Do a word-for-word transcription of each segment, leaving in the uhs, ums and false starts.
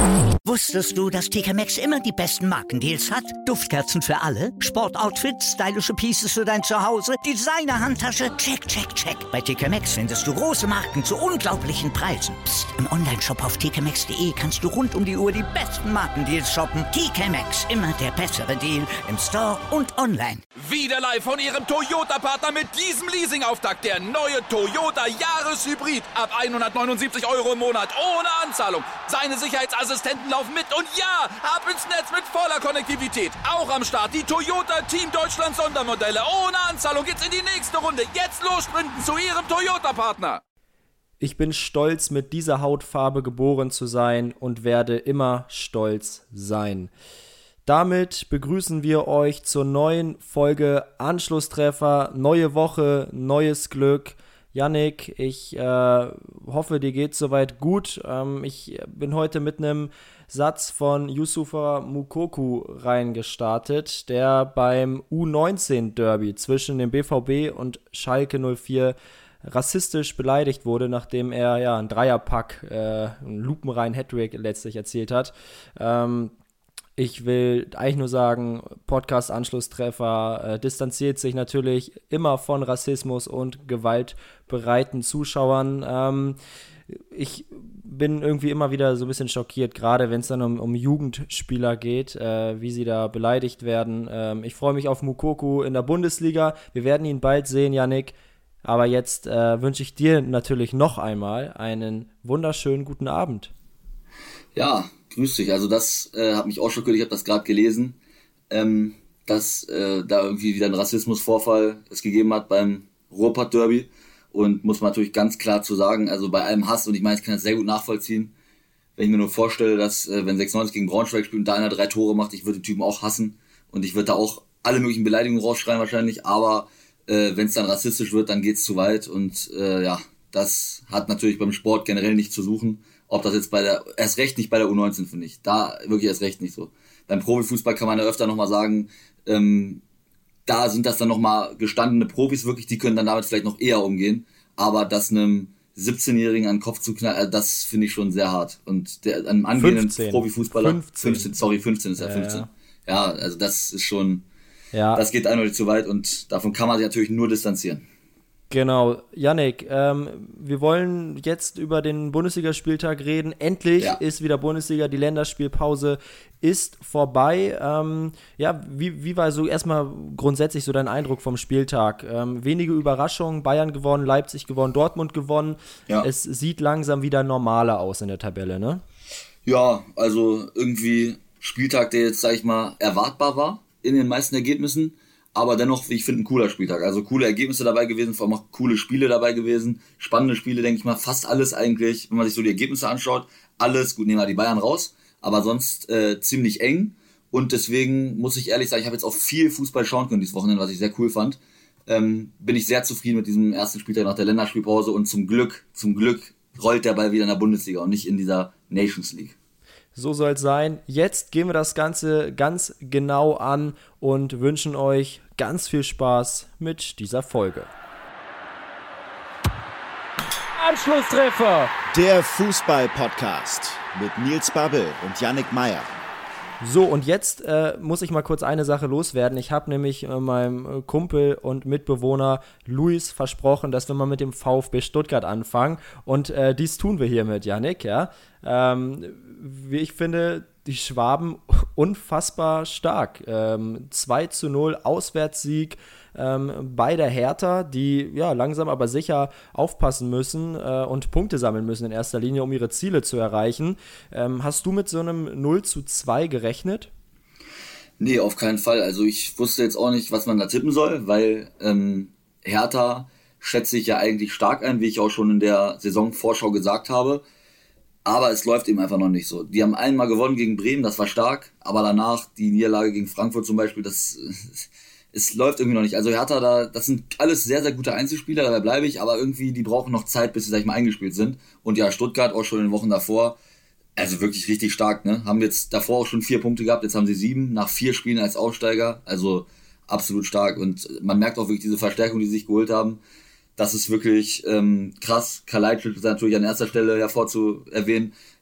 Wusstest du, dass T K Maxx immer die besten Markendeals hat? Duftkerzen für alle, Sportoutfits, stylische Pieces für dein Zuhause, Designer-Handtasche, check, check, check. Bei T K Maxx findest du große Marken zu unglaublichen Preisen. Psst. Im Onlineshop auf t k maxx punkt d e kannst du rund um die Uhr die besten Markendeals shoppen. T K Maxx, immer der bessere Deal im Store und online. Wieder live von Ihrem Toyota-Partner mit diesem Leasing-Auftakt. Der neue Toyota Jahreshybrid. Ab hundertneunundsiebzig Euro im Monat. Ohne Anzahlung. Seine Sicherheitsassistenten laufen mit. Und ja, ab ins Netz mit voller Konnektivität. Auch am Start die Toyota Team Deutschland Sondermodelle. Ohne Anzahlung geht's in die nächste Runde. Jetzt los sprinten zu Ihrem Toyota-Partner. Ich bin stolz, mit dieser Hautfarbe geboren zu sein und werde immer stolz sein. Damit begrüßen wir euch zur neuen Folge Anschlusstreffer. Neue Woche, neues Glück. Yannick, ich äh, hoffe, dir geht's soweit gut. Ähm, ich bin heute mit einem Satz von Youssoufa Moukoko reingestartet, der beim U neunzehn Derby zwischen dem B V B und Schalke null vier rassistisch beleidigt wurde, nachdem er ja einen Dreierpack, äh, einen lupenreinen Hattrick letztlich erzielt hat. Ähm, Ich will eigentlich nur sagen, Podcast-Anschlusstreffer äh, distanziert sich natürlich immer von Rassismus und gewaltbereiten Zuschauern. Ähm, ich bin irgendwie immer wieder so ein bisschen schockiert, gerade wenn es dann um, um Jugendspieler geht, äh, wie sie da beleidigt werden. Ähm, ich freue mich auf Moukoko in der Bundesliga. Wir werden ihn bald sehen, Yannick. Aber jetzt äh, wünsche ich dir natürlich noch einmal einen wunderschönen guten Abend. Ja, grüß dich. Also das äh, hat mich auch schockiert. Ich habe das gerade gelesen, ähm, dass äh, da irgendwie wieder ein Rassismusvorfall es gegeben hat beim Ruhrpott-Derby. Und muss man natürlich ganz klar zu sagen, also bei allem Hass, und ich meine, ich kann das sehr gut nachvollziehen, wenn ich mir nur vorstelle, dass äh, wenn sechsundneunzig gegen Braunschweig spielt und da einer drei Tore macht, ich würde den Typen auch hassen und ich würde da auch alle möglichen Beleidigungen rausschreien wahrscheinlich, aber äh, wenn es dann rassistisch wird, dann geht's zu weit und äh, ja, das hat natürlich beim Sport generell nicht zu suchen. Ob das jetzt bei der, erst recht nicht bei der U neunzehn, finde ich. Da wirklich erst recht nicht so. Beim Profifußball kann man ja öfter nochmal sagen, ähm, da sind das dann nochmal gestandene Profis wirklich, die können dann damit vielleicht noch eher umgehen. Aber das einem siebzehnjährigen an den Kopf zu knallen, das finde ich schon sehr hart. Und der, einem angehenden fünfzehn Profifußballer, fünfzehn fünfzehn, sorry, fünfzehn ist ja, ja fünfzehn. Ja. Ja, also das ist schon, ja. Das geht eindeutig zu weit und davon kann man sich natürlich nur distanzieren. Genau, Yannick, ähm, wir wollen jetzt über den Bundesligaspieltag reden. Endlich ja. ist wieder Bundesliga, die Länderspielpause ist vorbei. Ähm, ja, wie, wie war so erstmal grundsätzlich so dein Eindruck vom Spieltag? Ähm, wenige Überraschungen, Bayern gewonnen, Leipzig gewonnen, Dortmund gewonnen. Ja. Es sieht langsam wieder normaler aus in der Tabelle, ne? Ja, also irgendwie Spieltag, der jetzt, sag ich mal, erwartbar war in den meisten Ergebnissen. Aber dennoch, wie ich finde, ein cooler Spieltag. Also coole Ergebnisse dabei gewesen, vor allem auch coole Spiele dabei gewesen. Spannende Spiele, denke ich mal, fast alles eigentlich, wenn man sich so die Ergebnisse anschaut. Alles, gut, nehmen wir die Bayern raus, aber sonst äh, ziemlich eng. Und deswegen muss ich ehrlich sagen, ich habe jetzt auch viel Fußball schauen können dieses Wochenende, was ich sehr cool fand. Ähm, bin ich sehr zufrieden mit diesem ersten Spieltag nach der Länderspielpause und zum Glück, zum Glück rollt der Ball wieder in der Bundesliga und nicht in dieser Nations League. So soll es sein. Jetzt gehen wir das Ganze ganz genau an und wünschen euch ganz viel Spaß mit dieser Folge. Anschlusstreffer! Der Fußball-Podcast mit Nils Babbel und Yannick Meyer. So, und jetzt äh, muss ich mal kurz eine Sache loswerden. Ich habe nämlich äh, meinem Kumpel und Mitbewohner Luis versprochen, dass wir mal mit dem VfB Stuttgart anfangen. Und äh, dies tun wir hiermit, Yannick, ja. Ähm, wie ich finde, die Schwaben unfassbar stark. Ähm, zwei zu null Auswärtssieg ähm, bei der Hertha, die ja langsam aber sicher aufpassen müssen äh, und Punkte sammeln müssen in erster Linie, um ihre Ziele zu erreichen. Ähm, hast du mit so einem null zu zwei gerechnet? Nee, auf keinen Fall. Also ich wusste jetzt auch nicht, was man da tippen soll, weil ähm, Hertha schätze ich ja eigentlich stark ein, wie ich auch schon in der Saisonvorschau gesagt habe. Aber es läuft eben einfach noch nicht so. Die haben einmal gewonnen gegen Bremen, das war stark, aber danach die Niederlage gegen Frankfurt zum Beispiel, das es läuft irgendwie noch nicht. Also Hertha, da, das sind alles sehr, sehr gute Einzelspieler, dabei bleibe ich, aber irgendwie, die brauchen noch Zeit, bis sie, sag ich mal, eingespielt sind. Und ja, Stuttgart auch schon in den Wochen davor, also wirklich richtig stark, ne? Haben jetzt davor auch schon vier Punkte gehabt, jetzt haben sie sieben, nach vier Spielen als Aufsteiger, also absolut stark. Und man merkt auch wirklich diese Verstärkung, die sie sich geholt haben. Das ist wirklich ähm, krass. Kalajdzic ist natürlich an erster Stelle hervorzuerwähnen.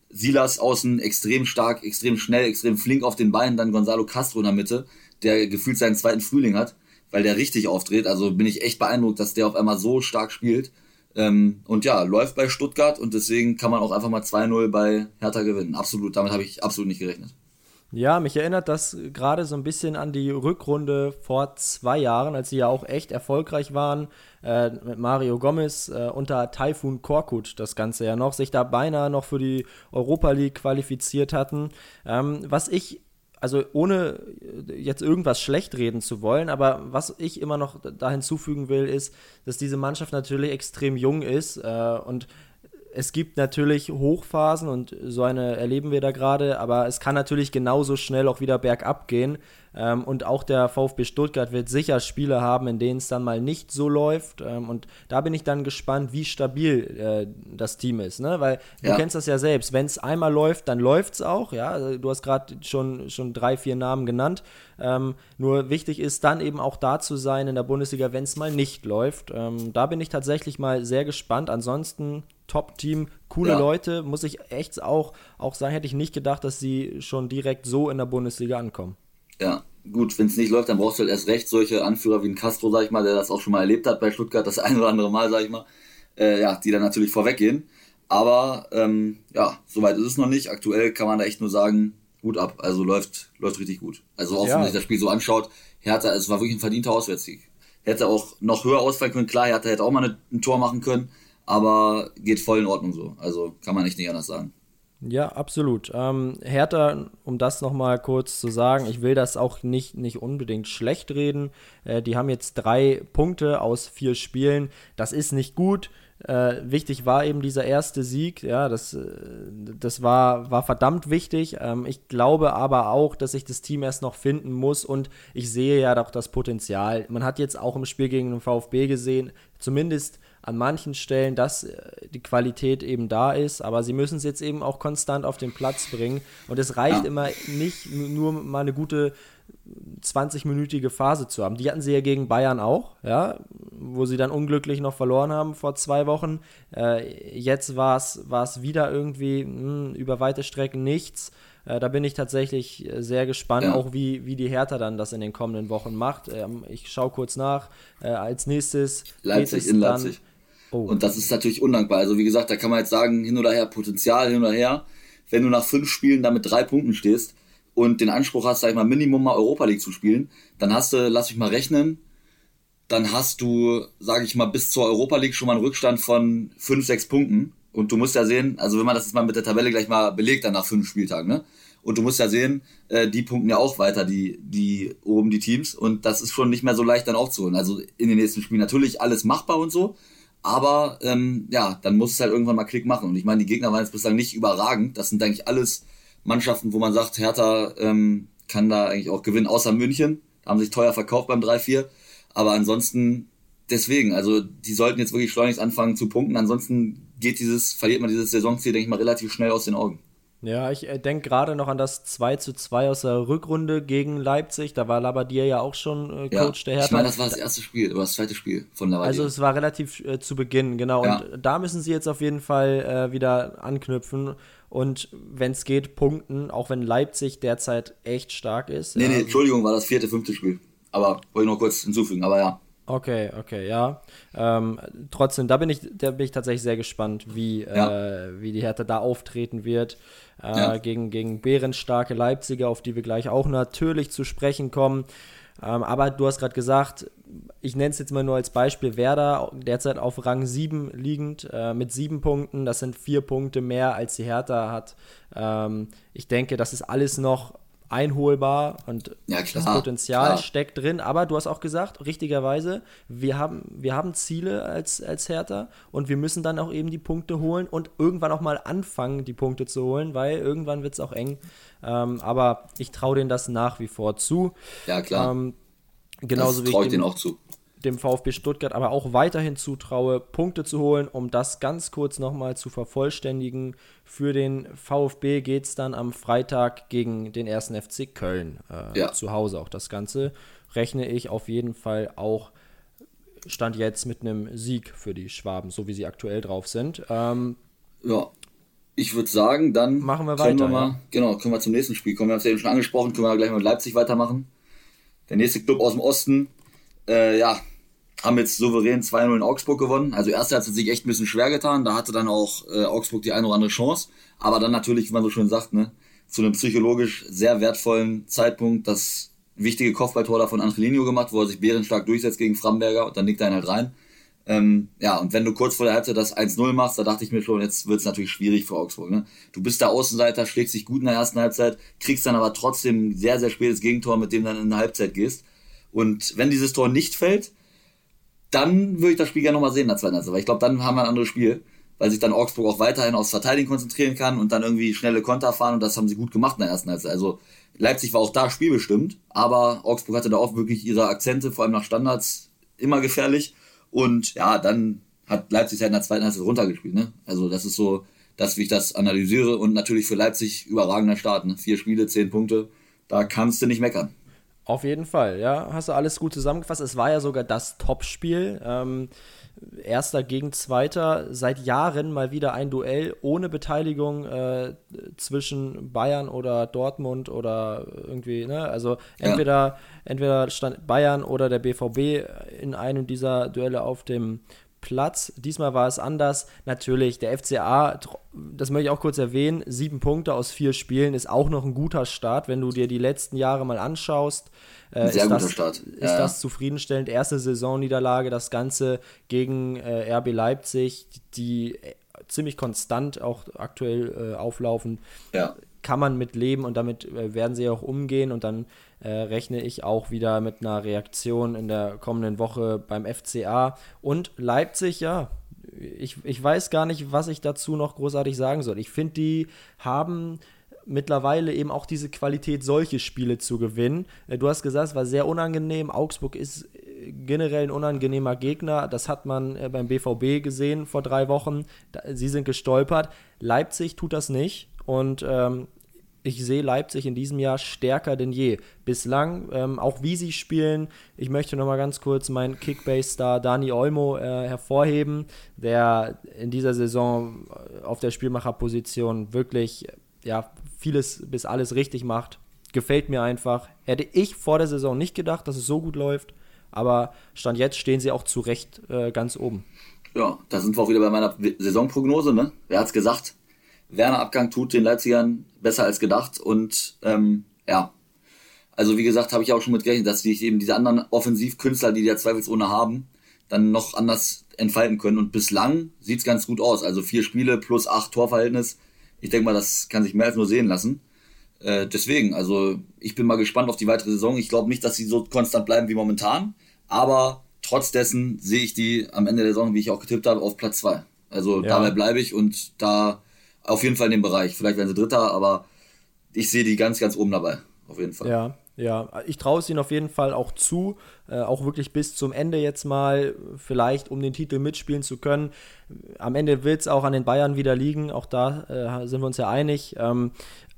Silas außen extrem stark, extrem schnell, extrem flink auf den Beinen, dann Gonzalo Castro in der Mitte, der gefühlt seinen zweiten Frühling hat, weil der richtig aufdreht. Also bin ich echt beeindruckt, dass der auf einmal so stark spielt. Ähm, und ja, läuft bei Stuttgart und deswegen kann man auch einfach mal zwei null bei Hertha gewinnen. Absolut, damit habe ich absolut nicht gerechnet. Ja, mich erinnert das gerade so ein bisschen an die Rückrunde vor zwei Jahren, als sie ja auch echt erfolgreich waren, äh, mit Mario Gomez äh, unter Tayfun Korkut das Ganze ja noch, sich da beinahe noch für die Europa League qualifiziert hatten. Ähm, was ich, also ohne jetzt irgendwas schlecht reden zu wollen, aber was ich immer noch da hinzufügen will, ist, dass diese Mannschaft natürlich extrem jung ist äh, und es gibt natürlich Hochphasen und so eine erleben wir da gerade, aber es kann natürlich genauso schnell auch wieder bergab gehen. Ähm, und auch der VfB Stuttgart wird sicher Spiele haben, in denen es dann mal nicht so läuft. Ähm, und da bin ich dann gespannt, wie stabil äh, das Team ist. Ne? Weil Ja. du kennst das ja selbst. Wenn es einmal läuft, dann läuft es auch. Ja? Also du hast gerade schon, schon drei, vier Namen genannt. Ähm, nur wichtig ist dann eben auch da zu sein in der Bundesliga, wenn es mal nicht läuft. Ähm, da bin ich tatsächlich mal sehr gespannt. Ansonsten Top-Team, coole Ja. Leute, muss ich echt auch, auch sagen, hätte ich nicht gedacht, dass sie schon direkt so in der Bundesliga ankommen. Ja, gut, wenn es nicht läuft, dann brauchst du halt erst recht solche Anführer wie ein Castro, sag ich mal, der das auch schon mal erlebt hat bei Stuttgart, das ein oder andere Mal, sag ich mal, äh, ja, die dann natürlich vorweggehen. Aber ähm, ja, soweit ist es noch nicht. Aktuell kann man da echt nur sagen, Hut ab. Also läuft läuft richtig gut. Also auch wenn Ja. man sich das Spiel so anschaut, Hertha, es war wirklich ein verdienter Auswärtssieg. Hätte auch noch höher ausfallen können, klar, Hertha hätte auch mal eine, ein Tor machen können, aber geht voll in Ordnung so. Also kann man echt nicht anders sagen. Ja, absolut. Ähm, Hertha, um das nochmal kurz zu sagen, ich will das auch nicht, nicht unbedingt schlecht reden. Äh, die haben jetzt drei Punkte aus vier Spielen. Das ist nicht gut. Äh, wichtig war eben dieser erste Sieg. Ja, das, äh, das war, war verdammt wichtig. Ähm, ich glaube aber auch, dass sich das Team erst noch finden muss und ich sehe ja doch das Potenzial. Man hat jetzt auch im Spiel gegen den VfB gesehen, zumindest an manchen Stellen, dass äh, die Qualität eben da ist, aber sie müssen es jetzt eben auch konstant auf den Platz bringen und es reicht Ja. immer nicht, n- nur mal eine gute zwanzig-minütige Phase zu haben. Die hatten sie ja gegen Bayern auch, ja, wo sie dann unglücklich noch verloren haben vor zwei Wochen. Äh, jetzt war es wieder irgendwie mh, über weite Strecken nichts. Äh, da bin ich tatsächlich äh, sehr gespannt, Ja. auch wie, wie die Hertha dann das in den kommenden Wochen macht. Ähm, ich schaue kurz nach. Äh, als nächstes Leipzig geht es in dann, Leipzig. Oh. Und das ist natürlich undankbar. Also wie gesagt, da kann man jetzt sagen, hin oder her, Potenzial hin oder her. Wenn du nach fünf Spielen da mit drei Punkten stehst und den Anspruch hast, sag ich mal, Minimum mal Europa League zu spielen, dann hast du, lass mich mal rechnen, dann hast du, sage ich mal, bis zur Europa League schon mal einen Rückstand von fünf, sechs Punkten. Und du musst ja sehen, also wenn man das jetzt mal mit der Tabelle gleich mal belegt, dann nach fünf Spieltagen, ne? Und du musst ja sehen, äh, die punkten ja auch weiter, die, die oben die Teams. Und das ist schon nicht mehr so leicht dann aufzuholen. Also in den nächsten Spielen natürlich alles machbar und so. Aber ähm, ja, dann muss es halt irgendwann mal Klick machen. Und ich meine, die Gegner waren jetzt bislang nicht überragend. Das sind eigentlich alles Mannschaften, wo man sagt, Hertha ähm, kann da eigentlich auch gewinnen, außer München. Da haben sich teuer verkauft beim drei vier. Aber ansonsten, deswegen, also die sollten jetzt wirklich schleunigst anfangen zu punkten. Ansonsten geht dieses, verliert man dieses Saisonziel, denke ich mal, relativ schnell aus den Augen. Ja, ich äh, denke gerade noch an das zwei zu zwei aus der Rückrunde gegen Leipzig. Da war Labbadia ja auch schon äh, Ja, Coach der Hertha. ich meine, das war das erste Spiel, oder das zweite Spiel von Labbadia. Also es war relativ äh, zu Beginn, genau. Ja. Und da müssen sie jetzt auf jeden Fall äh, wieder anknüpfen und wenn es geht, punkten, auch wenn Leipzig derzeit echt stark ist. nee, ja. nee, Entschuldigung, war das vierte, fünfte Spiel. Aber wollte ich noch kurz hinzufügen, aber ja. Okay, okay, ja. Ähm, trotzdem, da bin ich, da bin ich tatsächlich sehr gespannt, wie, Ja. äh, wie die Hertha da auftreten wird äh, Ja. gegen, gegen bärenstarke Leipziger, auf die wir gleich auch natürlich zu sprechen kommen. Ähm, aber du hast gerade gesagt, ich nenne es jetzt mal nur als Beispiel, Werder derzeit auf Rang sieben liegend äh, mit sieben Punkten. Das sind vier Punkte mehr, als die Hertha hat. Ähm, ich denke, das ist alles noch einholbar und Ja, klar, das Potenzial klar. steckt drin, aber du hast auch gesagt, richtigerweise, wir haben, wir haben Ziele als, als Hertha und wir müssen dann auch eben die Punkte holen und irgendwann auch mal anfangen, die Punkte zu holen, weil irgendwann wird es auch eng, ähm, aber ich traue denen das nach wie vor zu. Ja, klar. Ähm, genauso das wie traue ich ich dem, denen auch zu. dem VfB Stuttgart aber auch weiterhin zutraue, Punkte zu holen, um das ganz kurz nochmal zu vervollständigen. Für den VfB geht es dann am Freitag gegen den ersten F C Köln äh, Ja. zu Hause. Auch das Ganze rechne ich auf jeden Fall auch, Stand jetzt, mit einem Sieg für die Schwaben, so wie sie aktuell drauf sind. Ähm, Ja. Ich würde sagen, dann machen wir können weiter. Wir mal, ja. Genau, können wir zum nächsten Spiel kommen. Wir haben es ja eben schon angesprochen, können wir gleich mit Leipzig weitermachen. Der nächste Club aus dem Osten, äh, ja, haben jetzt souverän zwei null in Augsburg gewonnen. Also erst hat es sich echt ein bisschen schwer getan, da hatte dann auch äh, Augsburg die eine oder andere Chance. Aber dann natürlich, wie man so schön sagt, ne, zu einem psychologisch sehr wertvollen Zeitpunkt das wichtige Kopfballtor da von Angelino gemacht, wo er sich bärenstark durchsetzt gegen Framberger und dann nickt er ihn halt rein. Ähm, ja, und wenn du kurz vor der Halbzeit das eins null machst, da dachte ich mir schon, jetzt wird es natürlich schwierig für Augsburg. Ne? Du bist der Außenseiter, schlägst dich gut in der ersten Halbzeit, kriegst dann aber trotzdem ein sehr, sehr spätes Gegentor, mit dem du dann in der Halbzeit gehst. Und wenn dieses Tor nicht fällt, dann würde ich das Spiel gerne nochmal sehen in der zweiten Halbzeit, weil ich glaube, dann haben wir ein anderes Spiel, weil sich dann Augsburg auch weiterhin aufs Verteidigen konzentrieren kann und dann irgendwie schnelle Konter fahren, und das haben sie gut gemacht in der ersten Halbzeit. Also Leipzig war auch da spielbestimmt, aber Augsburg hatte da auch wirklich ihre Akzente, vor allem nach Standards, immer gefährlich. Und ja, dann hat Leipzig halt in der zweiten Halbzeit runtergespielt. Ne? Also das ist so, dass wie ich das analysiere, und natürlich für Leipzig überragender Start. Ne? Vier Spiele, zehn Punkte, da kannst du nicht meckern. Auf jeden Fall, ja, hast du alles gut zusammengefasst. Es war ja sogar das Topspiel. Ähm, Erster gegen Zweiter, seit Jahren mal wieder ein Duell ohne Beteiligung äh, zwischen Bayern oder Dortmund oder irgendwie, ne? Also entweder, ja. entweder stand Bayern oder der B V B in einem dieser Duelle auf dem Platz. Diesmal war es anders. Natürlich, der F C A, das möchte ich auch kurz erwähnen, sieben Punkte aus vier Spielen ist auch noch ein guter Start, wenn du dir die letzten Jahre mal anschaust. Äh, Sehr ist guter das, Start. Ist ja, das ja. zufriedenstellend? Erste Saisonniederlage, das Ganze gegen äh, R B Leipzig, die äh, ziemlich konstant auch aktuell äh, auflaufen. Ja. Kann man mit leben, und damit äh, werden sie auch umgehen, und dann äh, rechne ich auch wieder mit einer Reaktion in der kommenden Woche beim F C A. Und Leipzig, ja, ich, ich weiß gar nicht, was ich dazu noch großartig sagen soll. Ich finde, die haben mittlerweile eben auch diese Qualität, solche Spiele zu gewinnen. Du hast gesagt, es war sehr unangenehm. Augsburg ist generell ein unangenehmer Gegner. Das hat man beim B V B gesehen vor drei Wochen. Sie sind gestolpert. Leipzig tut das nicht. Und ähm, ich sehe Leipzig in diesem Jahr stärker denn je. Bislang, ähm, auch wie sie spielen, ich möchte nochmal ganz kurz meinen Kickbase-Star Dani Olmo äh, hervorheben, der in dieser Saison auf der Spielmacherposition wirklich ja, vieles bis alles richtig macht. Gefällt mir einfach. Hätte ich vor der Saison nicht gedacht, dass es so gut läuft, aber Stand jetzt stehen sie auch zu Recht äh, ganz oben. Ja, da sind wir auch wieder bei meiner Saisonprognose. Ne? Wer hat's gesagt? Werner-Abgang tut den Leipzigern besser als gedacht, und ähm, ja, also wie gesagt, habe ich auch schon mit gerechnet, dass sich eben diese anderen Offensivkünstler, die die ja zweifelsohne haben, dann noch anders entfalten können, und bislang sieht's ganz gut aus. Also vier Spiele plus acht Torverhältnis. Ich denke mal, das kann sich mehr als nur sehen lassen. Äh, deswegen, also ich bin mal gespannt auf die weitere Saison. Ich glaube nicht, dass sie so konstant bleiben wie momentan, aber trotz dessen sehe ich die am Ende der Saison, wie ich auch getippt habe, auf Platz zwei. Also ja. Dabei bleibe ich, und da auf jeden Fall in dem Bereich. Vielleicht werden sie Dritter, aber ich sehe die ganz, ganz oben dabei. Auf jeden Fall. Ja, ja. Ich traue es ihnen auf jeden Fall auch zu, äh, auch wirklich bis zum Ende jetzt mal, vielleicht um den Titel mitspielen zu können. Am Ende wird es auch an den Bayern wieder liegen, auch da äh, sind wir uns ja einig. Ähm,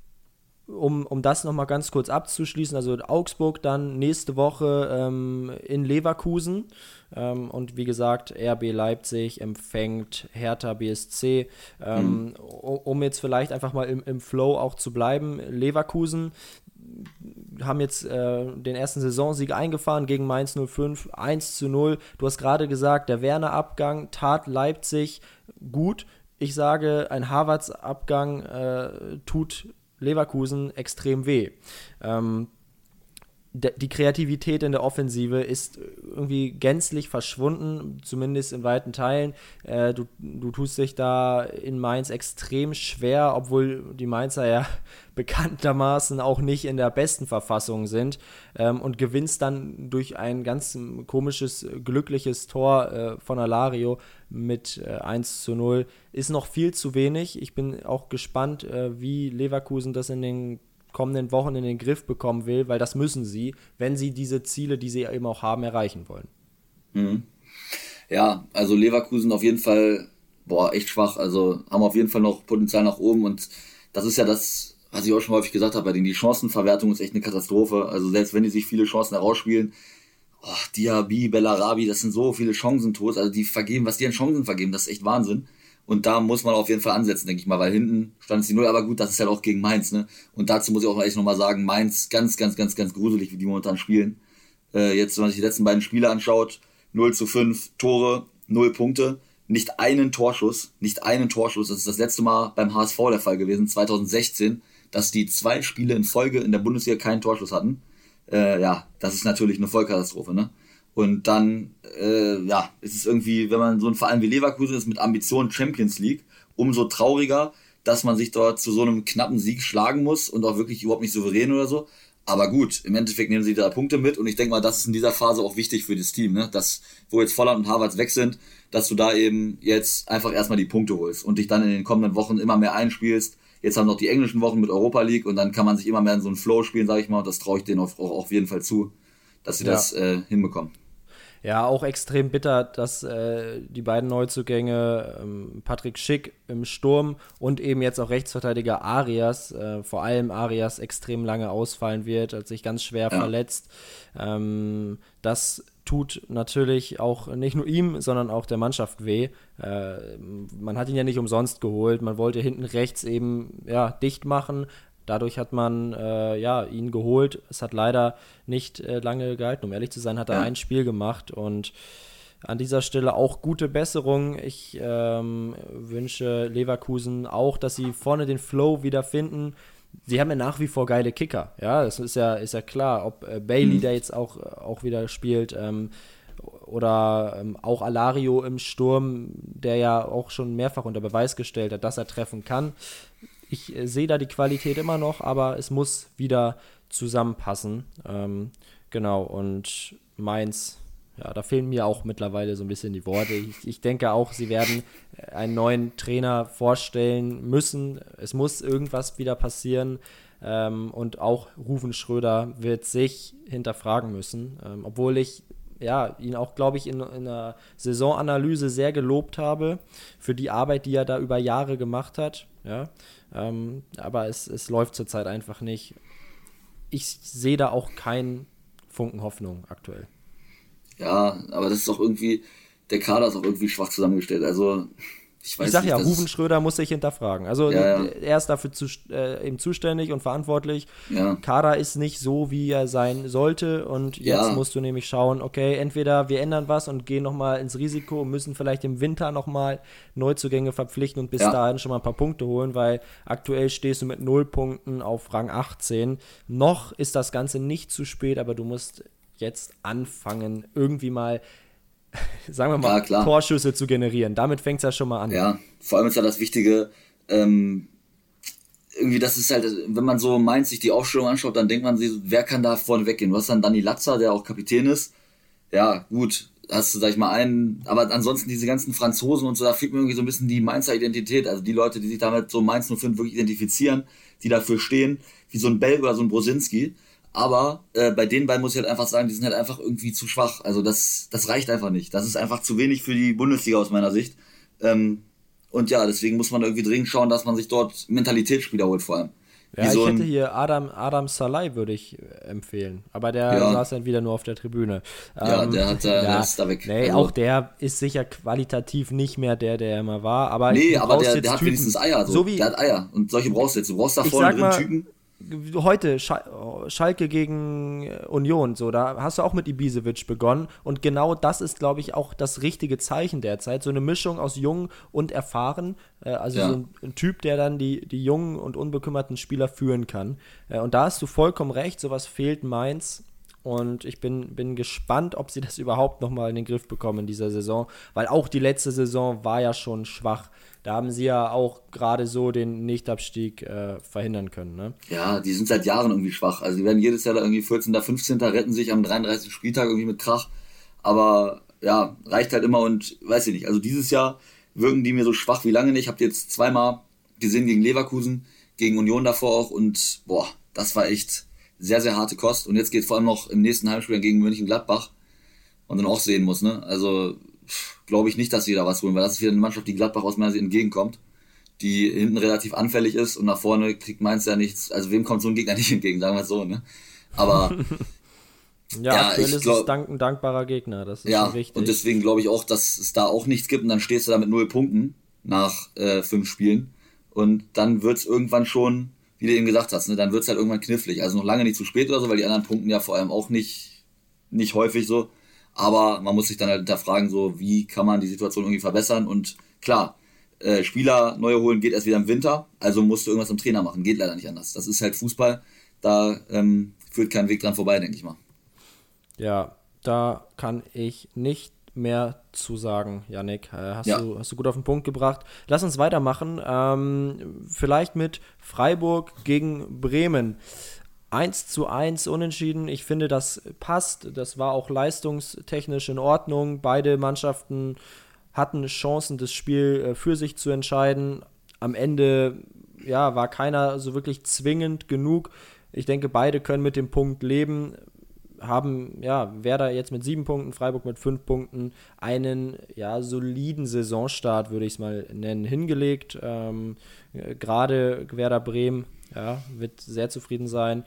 Um, um das nochmal ganz kurz abzuschließen, also Augsburg dann nächste Woche ähm, in Leverkusen, ähm, und wie gesagt, R B Leipzig empfängt Hertha B S C, ähm, mhm. um jetzt vielleicht einfach mal im, im Flow auch zu bleiben. Leverkusen haben jetzt äh, den ersten Saisonsieg eingefahren gegen Mainz null fünf, eins zu null. Du hast gerade gesagt, der Werner-Abgang tat Leipzig gut. Ich sage, ein Havertz-Abgang äh, tut Leverkusen extrem weh. Ähm, de- die Kreativität in der Offensive ist irgendwie gänzlich verschwunden, zumindest in weiten Teilen. Äh, du, du tust dich da in Mainz extrem schwer, obwohl die Mainzer ja bekanntermaßen auch nicht in der besten Verfassung sind, ähm, und gewinnst dann durch ein ganz komisches, glückliches Tor äh, von Alario mit äh, eins zu null. Ist noch viel zu wenig. Ich bin auch gespannt, äh, wie Leverkusen das in den kommenden Wochen in den Griff bekommen will, weil das müssen sie, wenn sie diese Ziele, die sie eben auch haben, erreichen wollen. Mhm. Ja, also Leverkusen auf jeden Fall, boah, echt schwach. Also haben auf jeden Fall noch Potenzial nach oben, und das ist ja das, was ich auch schon häufig gesagt habe, bei denen die Chancenverwertung ist echt eine Katastrophe. Also selbst wenn die sich viele Chancen herausspielen, oh, Diaby, Bellarabi, das sind so viele Chancentors, also die vergeben, was die an Chancen vergeben, das ist echt Wahnsinn. Und da muss man auf jeden Fall ansetzen, denke ich mal, weil hinten stand es die Null, aber gut, das ist halt auch gegen Mainz, ne? Und dazu muss ich auch echt nochmal sagen, Mainz ganz, ganz, ganz, ganz gruselig, wie die momentan spielen. Äh, jetzt, wenn man sich die letzten beiden Spiele anschaut, null zu fünf Tore, null Punkte, nicht einen Torschuss, nicht einen Torschuss. Das ist das letzte Mal beim H S V der Fall gewesen, zwanzig sechzehn, dass die zwei Spiele in Folge in der Bundesliga keinen Torschuss hatten. Äh, ja, das ist natürlich eine Vollkatastrophe, ne? Und dann, äh, ja, ist es irgendwie, wenn man so ein Verein wie Leverkusen ist mit Ambitionen Champions League, umso trauriger, dass man sich dort zu so einem knappen Sieg schlagen muss und auch wirklich überhaupt nicht souverän oder so. Aber gut, im Endeffekt nehmen sie drei Punkte mit und ich denke mal, das ist in dieser Phase auch wichtig für das Team, ne? Dass, wo jetzt Volland und Havertz weg sind, dass du da eben jetzt einfach erstmal die Punkte holst und dich dann in den kommenden Wochen immer mehr einspielst. Jetzt haben noch die englischen Wochen mit Europa League und dann kann man sich immer mehr in so einen Flow spielen, sage ich mal, und das traue ich denen auch, auch auf jeden Fall zu, dass sie ja. das äh, hinbekommen. Ja, auch extrem bitter, dass äh, die beiden Neuzugänge, ähm, Patrick Schick im Sturm und eben jetzt auch Rechtsverteidiger Arias, äh, vor allem Arias extrem lange ausfallen wird, hat sich ganz schwer ja. verletzt. Ähm, das tut natürlich auch nicht nur ihm, sondern auch der Mannschaft weh. Äh, man hat ihn ja nicht umsonst geholt, man wollte hinten rechts eben ja, dicht machen. Dadurch hat man äh, ja, ihn geholt. Es hat leider nicht äh, lange gehalten. Um ehrlich zu sein, hat er ja. ein Spiel gemacht. Und an dieser Stelle auch gute Besserung. Ich ähm, wünsche Leverkusen auch, dass sie vorne den Flow wieder finden. Sie haben ja nach wie vor geile Kicker. Ja, das ist ja, ist ja klar. Ob äh, Bailey, mhm. der jetzt auch, auch wieder spielt, ähm, oder ähm, auch Alario im Sturm, der ja auch schon mehrfach unter Beweis gestellt hat, dass er treffen kann. Ich äh, sehe da die Qualität immer noch, aber es muss wieder zusammenpassen. Ähm, genau, und Mainz, ja, da fehlen mir auch mittlerweile so ein bisschen die Worte. Ich, ich denke auch, sie werden einen neuen Trainer vorstellen müssen. Es muss irgendwas wieder passieren. Ähm, und auch Ruven Schröder wird sich hinterfragen müssen. Ähm, obwohl ich ja, ihn auch, glaube ich, in, in einer Saisonanalyse sehr gelobt habe für die Arbeit, die er da über Jahre gemacht hat. Ja, ähm, aber es, es läuft zurzeit einfach nicht. Ich sehe da auch keinen Funken Hoffnung aktuell. Ja, aber das ist auch irgendwie, der Kader ist auch irgendwie schwach zusammengestellt. Also, ich weiß ich sag nicht. ja, Ruven Schröder muss sich hinterfragen. Also, ja, ja. er ist dafür zu, äh, eben zuständig und verantwortlich. Ja. Kader ist nicht so, wie er sein sollte. Und jetzt ja. musst du nämlich schauen, okay, entweder wir ändern was und gehen nochmal ins Risiko und müssen vielleicht im Winter nochmal Neuzugänge verpflichten und bis ja. dahin schon mal ein paar Punkte holen, weil aktuell stehst du mit null Punkten auf Rang achtzehn. Noch ist das Ganze nicht zu spät, aber du musst jetzt anfangen, irgendwie mal, sagen wir mal, ja, Torschüsse zu generieren. Damit fängt es ja schon mal an. Ja, vor allem ist ja das Wichtige, ähm, irgendwie, das ist halt, wenn man so meint, sich die Aufstellung anschaut, dann denkt man sich, wer kann da vorne weggehen? Du hast dann Dani Latza, der auch Kapitän ist. Ja, gut, hast du, sag ich mal, einen, aber ansonsten diese ganzen Franzosen und so, da fehlt mir irgendwie so ein bisschen die Mainzer Identität. Also die Leute, die sich damit so Mainz null fünf wirklich identifizieren, die dafür stehen, wie so ein Belg oder so ein Brosinski. Aber äh, bei den beiden muss ich halt einfach sagen, die sind halt einfach irgendwie zu schwach. Also das, das reicht einfach nicht. Das ist einfach zu wenig für die Bundesliga aus meiner Sicht. Ähm, und ja, deswegen muss man irgendwie dringend schauen, dass man sich dort Mentalitätsspieler holt vor allem. Ja, ich so hätte hier Adam, Adam Salai würde ich empfehlen. Aber der ja. saß dann wieder nur auf der Tribüne. Ja, ähm, der, hat, der ja, ist da weg. Nee, also, auch der ist sicher qualitativ nicht mehr der, der er immer war. Aber nee, aber der, der hat Typen, wenigstens Eier. So. so wie, der hat Eier. Und solche brauchst du jetzt. Du brauchst da vorne drin mal, Typen. Heute Schalke gegen Union, so, da hast du auch mit Ibisevic begonnen und genau das ist, glaube ich, auch das richtige Zeichen derzeit, so eine Mischung aus jung und erfahren, äh, also ja. so ein, ein Typ, der dann die, die jungen und unbekümmerten Spieler führen kann, äh, und da hast du vollkommen recht, sowas fehlt Mainz. Und ich bin, bin gespannt, ob sie das überhaupt nochmal in den Griff bekommen in dieser Saison, weil auch die letzte Saison war ja schon schwach. Da haben sie ja auch gerade so den Nichtabstieg äh, verhindern können, ne? Ja, die sind seit Jahren irgendwie schwach. Also die werden jedes Jahr da irgendwie vierzehnter, fünfzehnter retten sich am dreiunddreißigsten Spieltag irgendwie mit Krach. Aber ja, reicht halt immer und weiß ich nicht. Also dieses Jahr wirken die mir so schwach wie lange nicht. Ich habe die jetzt zweimal gesehen gegen Leverkusen, gegen Union davor auch und boah, das war echt sehr, sehr harte Kost. Und jetzt geht es vor allem noch im nächsten Heimspiel gegen Mönchengladbach und dann auch sehen muss, ne? Also glaube ich nicht, dass sie da was holen, weil das ist wieder eine Mannschaft, die Gladbach aus meiner Sicht entgegenkommt, die hinten relativ anfällig ist und nach vorne kriegt Mainz ja nichts. Also wem kommt so ein Gegner nicht entgegen, sagen wir es so, ne? Aber ja, ja, aktuell ich ist glaub, es dank, ein dankbarer Gegner, das ist ja, schon richtig. Und deswegen glaube ich auch, dass es da auch nichts gibt und dann stehst du da mit null Punkten nach äh, fünf Spielen. Und dann wird's irgendwann schon, wie du eben gesagt hast, ne, dann wird's halt irgendwann knifflig. Also noch lange nicht zu spät oder so, weil die anderen punkten ja vor allem auch nicht, nicht häufig so. Aber man muss sich dann halt hinterfragen, so, wie kann man die Situation irgendwie verbessern? Und klar, äh, Spieler neu holen geht erst wieder im Winter, also musst du irgendwas im Trainer machen. Geht leider nicht anders. Das ist halt Fußball, da ähm, führt kein Weg dran vorbei, denke ich mal. Ja, da kann ich nicht mehr zu sagen, Yannick. Äh, hast, Ja. du, hast du gut auf den Punkt gebracht. Lass uns weitermachen. Ähm, vielleicht mit Freiburg gegen Bremen. eins zu eins unentschieden. Ich finde, das passt. Das war auch leistungstechnisch in Ordnung. Beide Mannschaften hatten Chancen, das Spiel äh, für sich zu entscheiden. Am Ende ja, war keiner so wirklich zwingend genug. Ich denke, beide können mit dem Punkt leben. Haben, ja, Werder jetzt mit sieben Punkten, Freiburg mit fünf Punkten einen, ja, soliden Saisonstart, würde ich es mal nennen, hingelegt. Ähm, gerade Werder Bremen, ja, wird sehr zufrieden sein.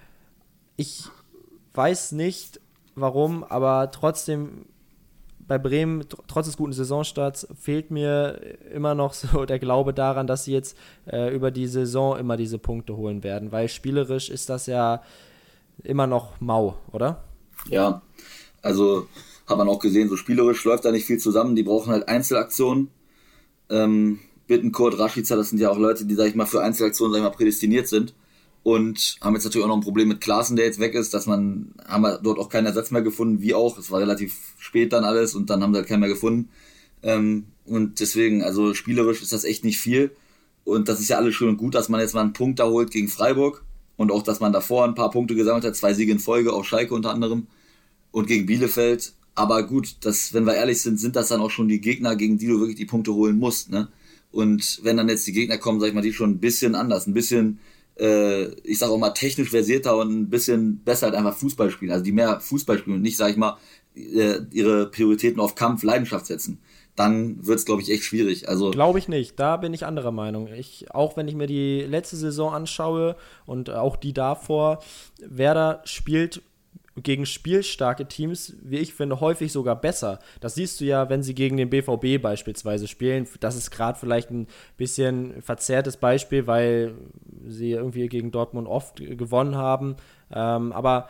Ich weiß nicht, warum, aber trotzdem bei Bremen, tr- trotz des guten Saisonstarts, fehlt mir immer noch so der Glaube daran, dass sie jetzt äh, über die Saison immer diese Punkte holen werden, weil spielerisch ist das ja immer noch mau, oder? Ja, also hat man auch gesehen, so spielerisch läuft da nicht viel zusammen. Die brauchen halt Einzelaktionen. Ähm, Bittencourt, Rashica, das sind ja auch Leute, die, sag ich mal, für Einzelaktionen, sag ich mal, prädestiniert sind. Und haben jetzt natürlich auch noch ein Problem mit Klaassen, der jetzt weg ist, dass man, haben wir dort auch keinen Ersatz mehr gefunden, wie auch. Es war relativ spät dann alles und dann haben sie halt keinen mehr gefunden. Ähm, und deswegen, also spielerisch ist das echt nicht viel. Und das ist ja alles schön und gut, dass man jetzt mal einen Punkt da holt gegen Freiburg. Und auch, dass man davor ein paar Punkte gesammelt hat, zwei Siege in Folge, auf Schalke unter anderem und gegen Bielefeld. Aber gut, das, wenn wir ehrlich sind, sind das dann auch schon die Gegner, gegen die du wirklich die Punkte holen musst. Ne? Und wenn dann jetzt die Gegner kommen, sag ich mal, die schon ein bisschen anders, ein bisschen, äh, ich sag auch mal, technisch versierter und ein bisschen besser halt einfach Fußball spielen. Also die mehr Fußball spielen und nicht, sag ich mal, äh, ihre Prioritäten auf Kampf, Leidenschaft setzen. Dann wird es, glaube ich, echt schwierig. Also Glaube ich nicht, da bin ich anderer Meinung. Ich, auch wenn ich mir die letzte Saison anschaue und auch die davor, Werder spielt gegen spielstarke Teams, wie ich finde, häufig sogar besser. Das siehst du ja, wenn sie gegen den B V B beispielsweise spielen. Das ist gerade vielleicht ein bisschen verzerrtes Beispiel, weil sie irgendwie gegen Dortmund oft gewonnen haben. Ähm, aber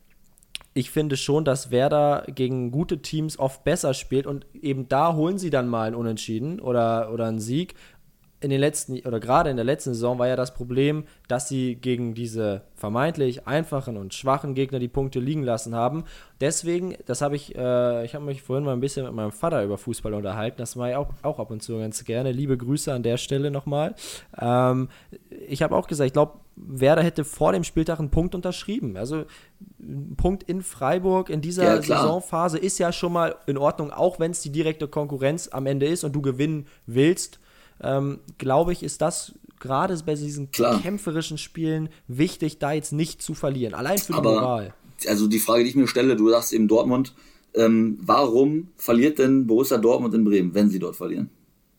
ich finde schon, dass Werder gegen gute Teams oft besser spielt und eben da holen sie dann mal einen Unentschieden oder, oder einen Sieg. In den letzten, oder gerade in der letzten Saison war ja das Problem, dass sie gegen diese vermeintlich einfachen und schwachen Gegner die Punkte liegen lassen haben. Deswegen, das habe ich, äh, ich habe mich vorhin mal ein bisschen mit meinem Vater über Fußball unterhalten, das mache ich auch, auch ab und zu ganz gerne. Liebe Grüße an der Stelle nochmal. Ähm, ich habe auch gesagt, ich glaube, Werder hätte vor dem Spieltag einen Punkt unterschrieben. Also ein Punkt in Freiburg in dieser Ja, klar. Saisonphase ist ja schon mal in Ordnung, auch wenn es die direkte Konkurrenz am Ende ist und du gewinnen willst. Ähm, glaube ich, ist das gerade bei diesen Klar. kämpferischen Spielen wichtig, da jetzt nicht zu verlieren. Allein für die Aber, Moral. also die Frage, die ich mir stelle, du sagst eben Dortmund, ähm, warum verliert denn Borussia Dortmund in Bremen, wenn sie dort verlieren?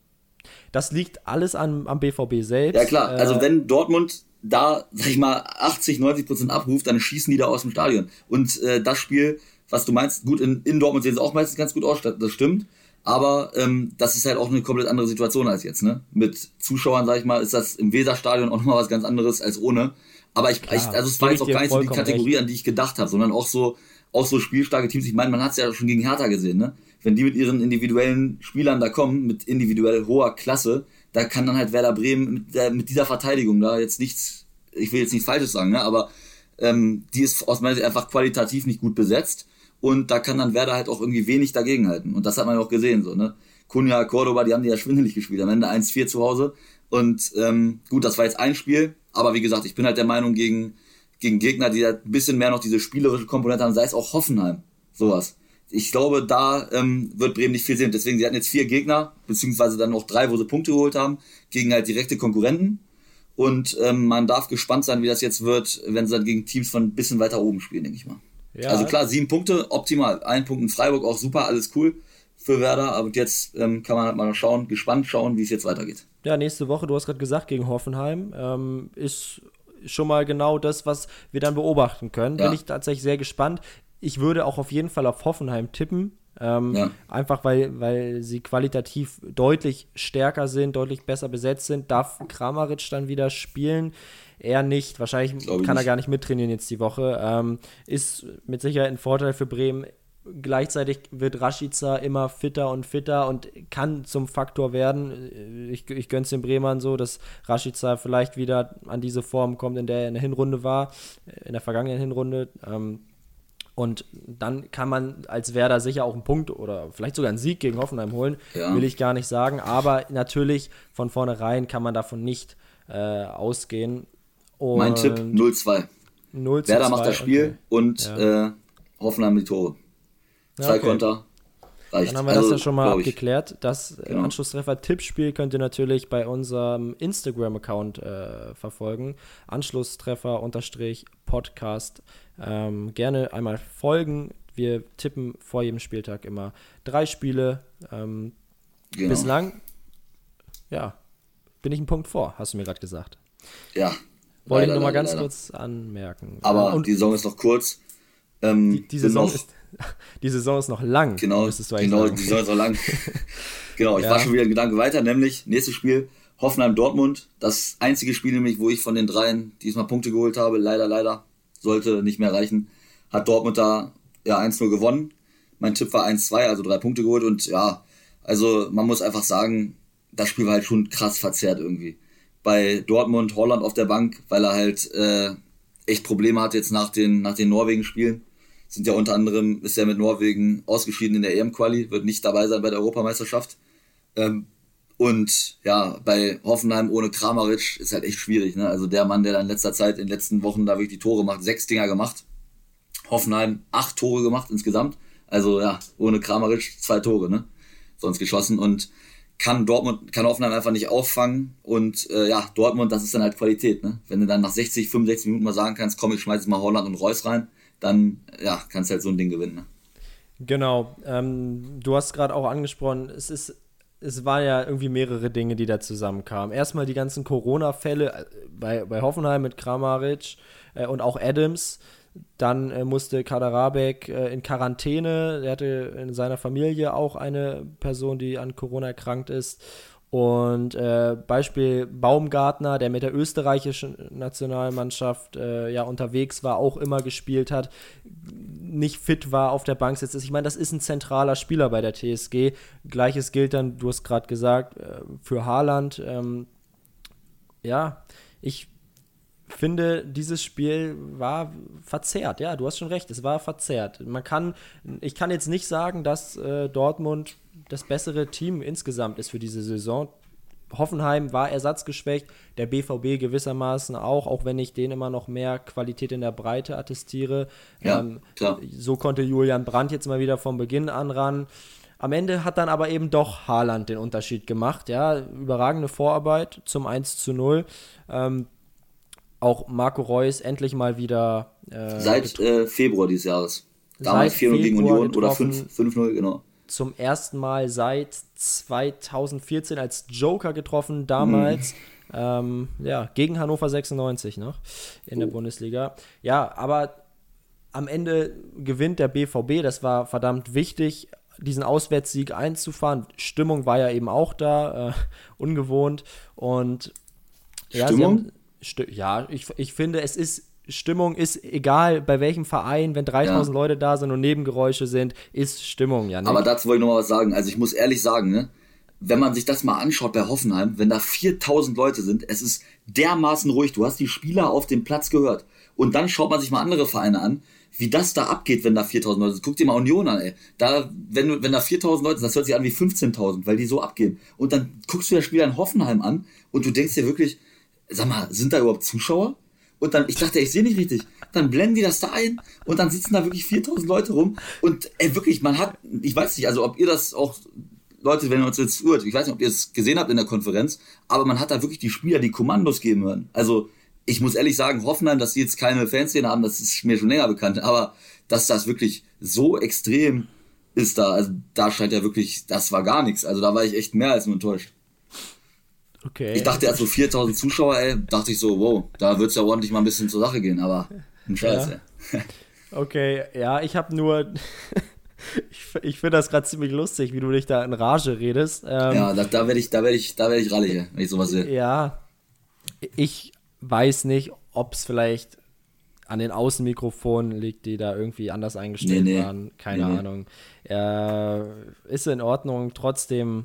Das liegt alles an, am B V B selbst. Ja klar, Äh, also wenn Dortmund da, sag ich mal, achtzig, neunzig Prozent abruft, dann schießen die da aus dem Stadion. Und äh, das Spiel, was du meinst, gut, in, in Dortmund sehen sie auch meistens ganz gut aus, das stimmt. Aber ähm, das ist halt auch eine komplett andere Situation als jetzt, ne? Mit Zuschauern, sag ich mal, ist das im Weserstadion auch nochmal was ganz anderes als ohne. Aber ich, Klar, ich also es gebe war ich jetzt auch dir gar nicht so die vollkommen Kategorie, recht. an die ich gedacht habe, sondern auch so, auch so spielstarke Teams. Ich meine, man hat es ja schon gegen Hertha gesehen, ne? Wenn die mit ihren individuellen Spielern da kommen, mit individuell hoher Klasse, da kann dann halt Werder Bremen mit, der, mit dieser Verteidigung da jetzt nichts, ich will jetzt nichts Falsches sagen, ne? Aber ähm, die ist aus meiner Sicht einfach qualitativ nicht gut besetzt. Und da kann dann Werder halt auch irgendwie wenig dagegenhalten. Und das hat man ja auch gesehen, so, ne? Kunja, Cordoba, die haben die ja schwindelig gespielt. Am Ende eins vier zu Hause. Und ähm, gut, das war jetzt ein Spiel. Aber wie gesagt, ich bin halt der Meinung, gegen, gegen Gegner, die halt ein bisschen mehr noch diese spielerische Komponente haben, sei es auch Hoffenheim, sowas. Ich glaube, da ähm, wird Bremen nicht viel sehen. Deswegen, sie hatten jetzt vier Gegner, beziehungsweise dann noch drei, wo sie Punkte geholt haben, gegen halt direkte Konkurrenten. Und ähm, man darf gespannt sein, wie das jetzt wird, wenn sie dann gegen Teams von ein bisschen weiter oben spielen, denke ich mal. Ja. Also klar, sieben Punkte, optimal. Ein Punkt in Freiburg, auch super, alles cool für Werder. Aber jetzt ähm, kann man halt mal schauen, gespannt schauen, wie es jetzt weitergeht. Ja, nächste Woche, du hast gerade gesagt, gegen Hoffenheim, ähm, ist schon mal genau das, was wir dann beobachten können. Ja. Bin ich tatsächlich sehr gespannt. Ich würde auch auf jeden Fall auf Hoffenheim tippen. Ähm, ja. Einfach weil, weil sie qualitativ deutlich stärker sind, deutlich besser besetzt sind. Darf Kramaric dann wieder spielen? Er nicht. Wahrscheinlich kann nicht. er gar nicht mittrainieren jetzt die Woche. Ähm, ist mit Sicherheit ein Vorteil für Bremen. Gleichzeitig wird Rashica immer fitter und fitter und kann zum Faktor werden. Ich, ich gönn's den Bremern so, dass Rashica vielleicht wieder an diese Form kommt, in der er in der Hinrunde war, in der vergangenen Hinrunde. Ähm, und dann kann man als Werder sicher auch einen Punkt oder vielleicht sogar einen Sieg gegen Hoffenheim holen, ja. will ich gar nicht sagen. Aber natürlich von vornherein kann man davon nicht äh, ausgehen. Und mein Tipp null zwei. null zu Werder zwei, macht das Spiel okay. und ja. äh, Hoffenheim die Tore. Zwei okay. Konter, reicht. Dann haben wir also, das ja schon mal ich. abgeklärt. Das genau. Anschlusstreffer-Tippspiel könnt ihr natürlich bei unserem Instagram-Account äh, verfolgen. Anschlusstreffer-Podcast. Ähm, gerne einmal folgen. Wir tippen vor jedem Spieltag immer drei Spiele. Ähm, Genau. Bislang, ja, bin ich einen Punkt vor, hast du mir gerade gesagt. Ja. Wollte ich leider, nochmal leider, ganz leider. kurz anmerken. Aber und die Saison ist noch kurz. Ähm, die, die, Saison noch, ist, die Saison ist noch lang, genau, müsstest du eigentlich genau, sagen. die Saison ist noch lang. Genau, ich Ja. war schon wieder ein Gedanke weiter, nämlich nächstes Spiel Hoffenheim-Dortmund. Das einzige Spiel nämlich, wo ich von den dreien diesmal Punkte geholt habe, leider, leider, sollte nicht mehr reichen, hat Dortmund da ja eins null gewonnen. Mein Tipp war eins zwei, also drei Punkte geholt und ja, also man muss einfach sagen, das Spiel war halt schon krass verzerrt irgendwie. Bei Dortmund, Holland auf der Bank, weil er halt äh, echt Probleme hat jetzt nach den, nach den Norwegen-Spielen. Sind ja unter anderem, ist er mit Norwegen ausgeschieden in der E M-Quali, wird nicht dabei sein bei der Europameisterschaft. Ähm, und ja, bei Hoffenheim ohne Kramaric ist halt echt schwierig. Ne? Also der Mann, der dann in letzter Zeit, in den letzten Wochen da wirklich die Tore macht, sechs Dinger gemacht. Hoffenheim acht Tore gemacht insgesamt. Also ja, ohne Kramaric zwei Tore, ne? Sonst geschossen und kann Dortmund, kann Hoffenheim einfach nicht auffangen und äh, ja, Dortmund, das ist dann halt Qualität, ne? Wenn du dann nach sechzig, fünfundsechzig Minuten mal sagen kannst, komm, ich schmeiß jetzt mal Holland und Reus rein, dann ja, kannst du halt so ein Ding gewinnen, ne? Genau, ähm, du hast gerade auch angesprochen, es ist, es waren ja irgendwie mehrere Dinge, die da zusammenkamen. Erstmal die ganzen Corona-Fälle bei, bei Hoffenheim mit Kramaric äh, und auch Adams. Dann äh, musste Kaderabek äh, in Quarantäne. Er hatte in seiner Familie auch eine Person, die an Corona erkrankt ist. Und äh, Beispiel Baumgartner, der mit der österreichischen Nationalmannschaft äh, ja unterwegs war, auch immer gespielt hat, nicht fit war, auf der Bank sitzt. Ich meine, das ist ein zentraler Spieler bei der T S G. Gleiches gilt dann, du hast gerade gesagt, äh, für Haaland. Ähm, ja, ich finde, dieses Spiel war verzerrt. Ja, du hast schon recht, es war verzerrt. Man kann, ich kann jetzt nicht sagen, dass äh, Dortmund das bessere Team insgesamt ist für diese Saison. Hoffenheim war ersatzgeschwächt, der B V B gewissermaßen auch, auch wenn ich denen immer noch mehr Qualität in der Breite attestiere. Ja, ähm, klar. So konnte Julian Brandt jetzt mal wieder von Beginn an ran. Am Ende hat dann aber eben doch Haaland den Unterschied gemacht. Ja, überragende Vorarbeit zum eins zu null. Ähm, Auch Marco Reus endlich mal wieder äh, Seit äh, Februar dieses Jahres. Damals vier null gegen Union oder fünf null, genau. Zum ersten Mal seit zweitausendvierzehn als Joker getroffen, damals mhm. ähm, ja, gegen Hannover sechsundneunzig noch in oh. der Bundesliga. Ja, aber am Ende gewinnt der B V B, das war verdammt wichtig, diesen Auswärtssieg einzufahren. Stimmung war ja eben auch da, äh, ungewohnt. Und ja, Stimmung? Sie haben, St- ja, ich, ich finde, es ist, Stimmung ist egal, bei welchem Verein, wenn dreitausend ja. Leute da sind und Nebengeräusche sind, ist Stimmung, ja nicht. Aber dazu wollte ich noch mal was sagen. Also ich muss ehrlich sagen, ne, wenn man sich das mal anschaut bei Hoffenheim, wenn da viertausend Leute sind, es ist dermaßen ruhig. Du hast die Spieler auf dem Platz gehört. Und dann schaut man sich mal andere Vereine an, wie das da abgeht, wenn da viertausend Leute sind. Guck dir mal Union an, ey. Da, wenn, wenn da viertausend Leute sind, das hört sich an wie fünfzehntausend, weil die so abgehen. Und dann guckst du das Spiel in Hoffenheim an und du denkst dir wirklich, sag mal, sind da überhaupt Zuschauer? Und dann, ich dachte, ich sehe nicht richtig. Dann blenden die das da ein und dann sitzen da wirklich viertausend Leute rum. Und ey, wirklich, man hat, ich weiß nicht, also ob ihr das auch, Leute, wenn ihr uns jetzt hört, ich weiß nicht, ob ihr es gesehen habt in der Konferenz, aber man hat da wirklich die Spieler, die Kommandos geben hören. Also ich muss ehrlich sagen, Hoffenheim, dass die jetzt keine Fanszene haben, das ist mir schon länger bekannt. Aber dass das wirklich so extrem ist da, also da scheint ja wirklich, das war gar nichts. Also da war ich echt mehr als nur enttäuscht. Okay. Ich dachte, er hat so viertausend Zuschauer, ey, dachte ich so, wow, da wird's ja ordentlich mal ein bisschen zur Sache gehen, aber ein Scheiß, ja. ey. Okay, ja, ich habe nur Ich, ich finde das gerade ziemlich lustig, wie du dich da in Rage redest. Ähm, ja, da, da werde ich, da werde ich, da werde ich rallig, wenn ich sowas sehe. Ja, ich weiß nicht, ob es vielleicht an den Außenmikrofonen liegt, die da irgendwie anders eingestellt nee, nee. waren. Keine nee, Ahnung. Äh, ist in Ordnung. Trotzdem,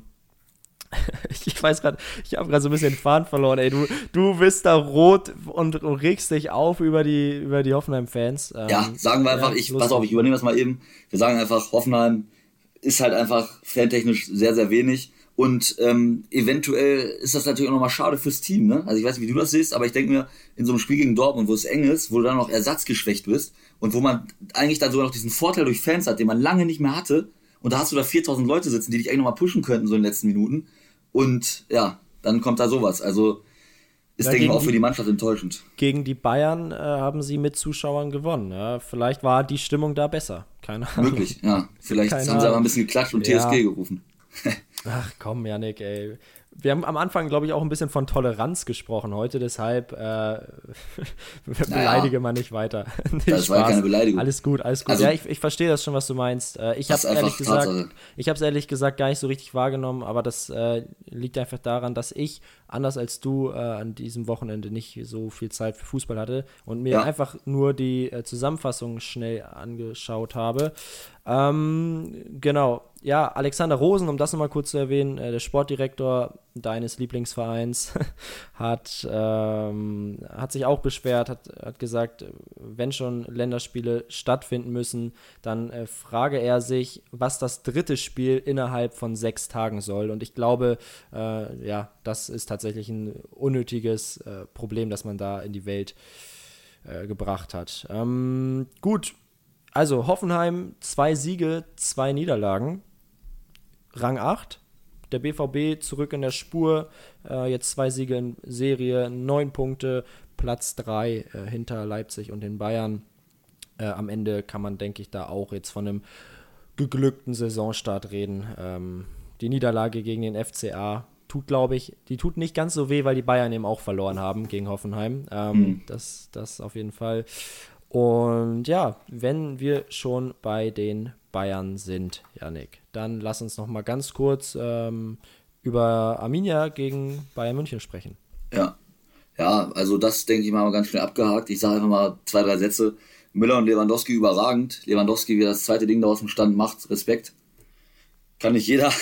ich weiß gerade, ich habe gerade so ein bisschen den Faden verloren. Ey, du, du bist da rot und, und regst dich auf über die, über die Hoffenheim-Fans. Ähm, ja, sagen wir einfach, ja, ich, lustig. pass auf, ich übernehme das mal eben. Wir sagen einfach, Hoffenheim ist halt einfach fantechnisch sehr, sehr wenig. Und ähm, eventuell ist das natürlich auch nochmal schade fürs Team, ne? Also ich weiß nicht, wie du das siehst, aber ich denke mir, in so einem Spiel gegen Dortmund, wo es eng ist, wo du dann noch ersatzgeschwächt bist und wo man eigentlich dann sogar noch diesen Vorteil durch Fans hat, den man lange nicht mehr hatte, und da hast du da viertausend Leute sitzen, die dich eigentlich nochmal pushen könnten, so in den letzten Minuten, und ja, dann kommt da sowas. Also ist, ja, denke ich mal, auch für die Mannschaft enttäuschend. Gegen die Bayern äh, haben sie mit Zuschauern gewonnen. Ja? Vielleicht war die Stimmung da besser. Keine Ahnung. Möglich, ja. Vielleicht Keine haben sie aber Ahnung. ein bisschen geklatscht und ja. T S G gerufen. Ach komm, Yannick, ey. Wir haben am Anfang, glaube ich, auch ein bisschen von Toleranz gesprochen heute, deshalb äh, beleidige man nicht weiter. Nicht das war Spaß. keine Beleidigung. Alles gut, alles gut. Also, ja, ich, ich verstehe das schon, was du meinst. Äh, ich habe es ehrlich gesagt, Tatsache. ich habe es ehrlich gesagt gar nicht so richtig wahrgenommen, aber das äh, liegt einfach daran, dass ich, anders als du, äh, an diesem Wochenende nicht so viel Zeit für Fußball hatte und mir ja. einfach nur die äh, Zusammenfassung schnell angeschaut habe. Ähm, genau. Ja, Alexander Rosen, um das nochmal kurz zu erwähnen, äh, der Sportdirektor deines Lieblingsvereins, hat, ähm, hat sich auch beschwert, hat, hat gesagt, wenn schon Länderspiele stattfinden müssen, dann äh, frage er sich, was das dritte Spiel innerhalb von sechs Tagen soll. Und ich glaube, äh, ja, das ist tatsächlich ein unnötiges äh, Problem, das man da in die Welt äh, gebracht hat. Ähm, gut, also Hoffenheim, zwei Siege, zwei Niederlagen. Rang acht, der B V B zurück in der Spur, äh, jetzt zwei Siege in Serie, neun Punkte, Platz drei äh, hinter Leipzig und den Bayern. Äh, am Ende kann man, denke ich, da auch jetzt von einem geglückten Saisonstart reden. Ähm, die Niederlage gegen den F C A tut, glaube ich, die tut nicht ganz so weh, weil die Bayern eben auch verloren haben gegen Hoffenheim. Ähm, mhm. das, das auf jeden Fall. Und ja, wenn wir schon bei den Bayern sind, Yannick, dann lass uns noch mal ganz kurz ähm, über Arminia gegen Bayern München sprechen. Ja, ja, also das, denke ich mal, ganz schnell abgehakt. Ich sage einfach mal zwei, drei Sätze. Müller und Lewandowski überragend. Lewandowski, wie er das zweite Ding da aus dem Stand macht, Respekt. Kann nicht jeder.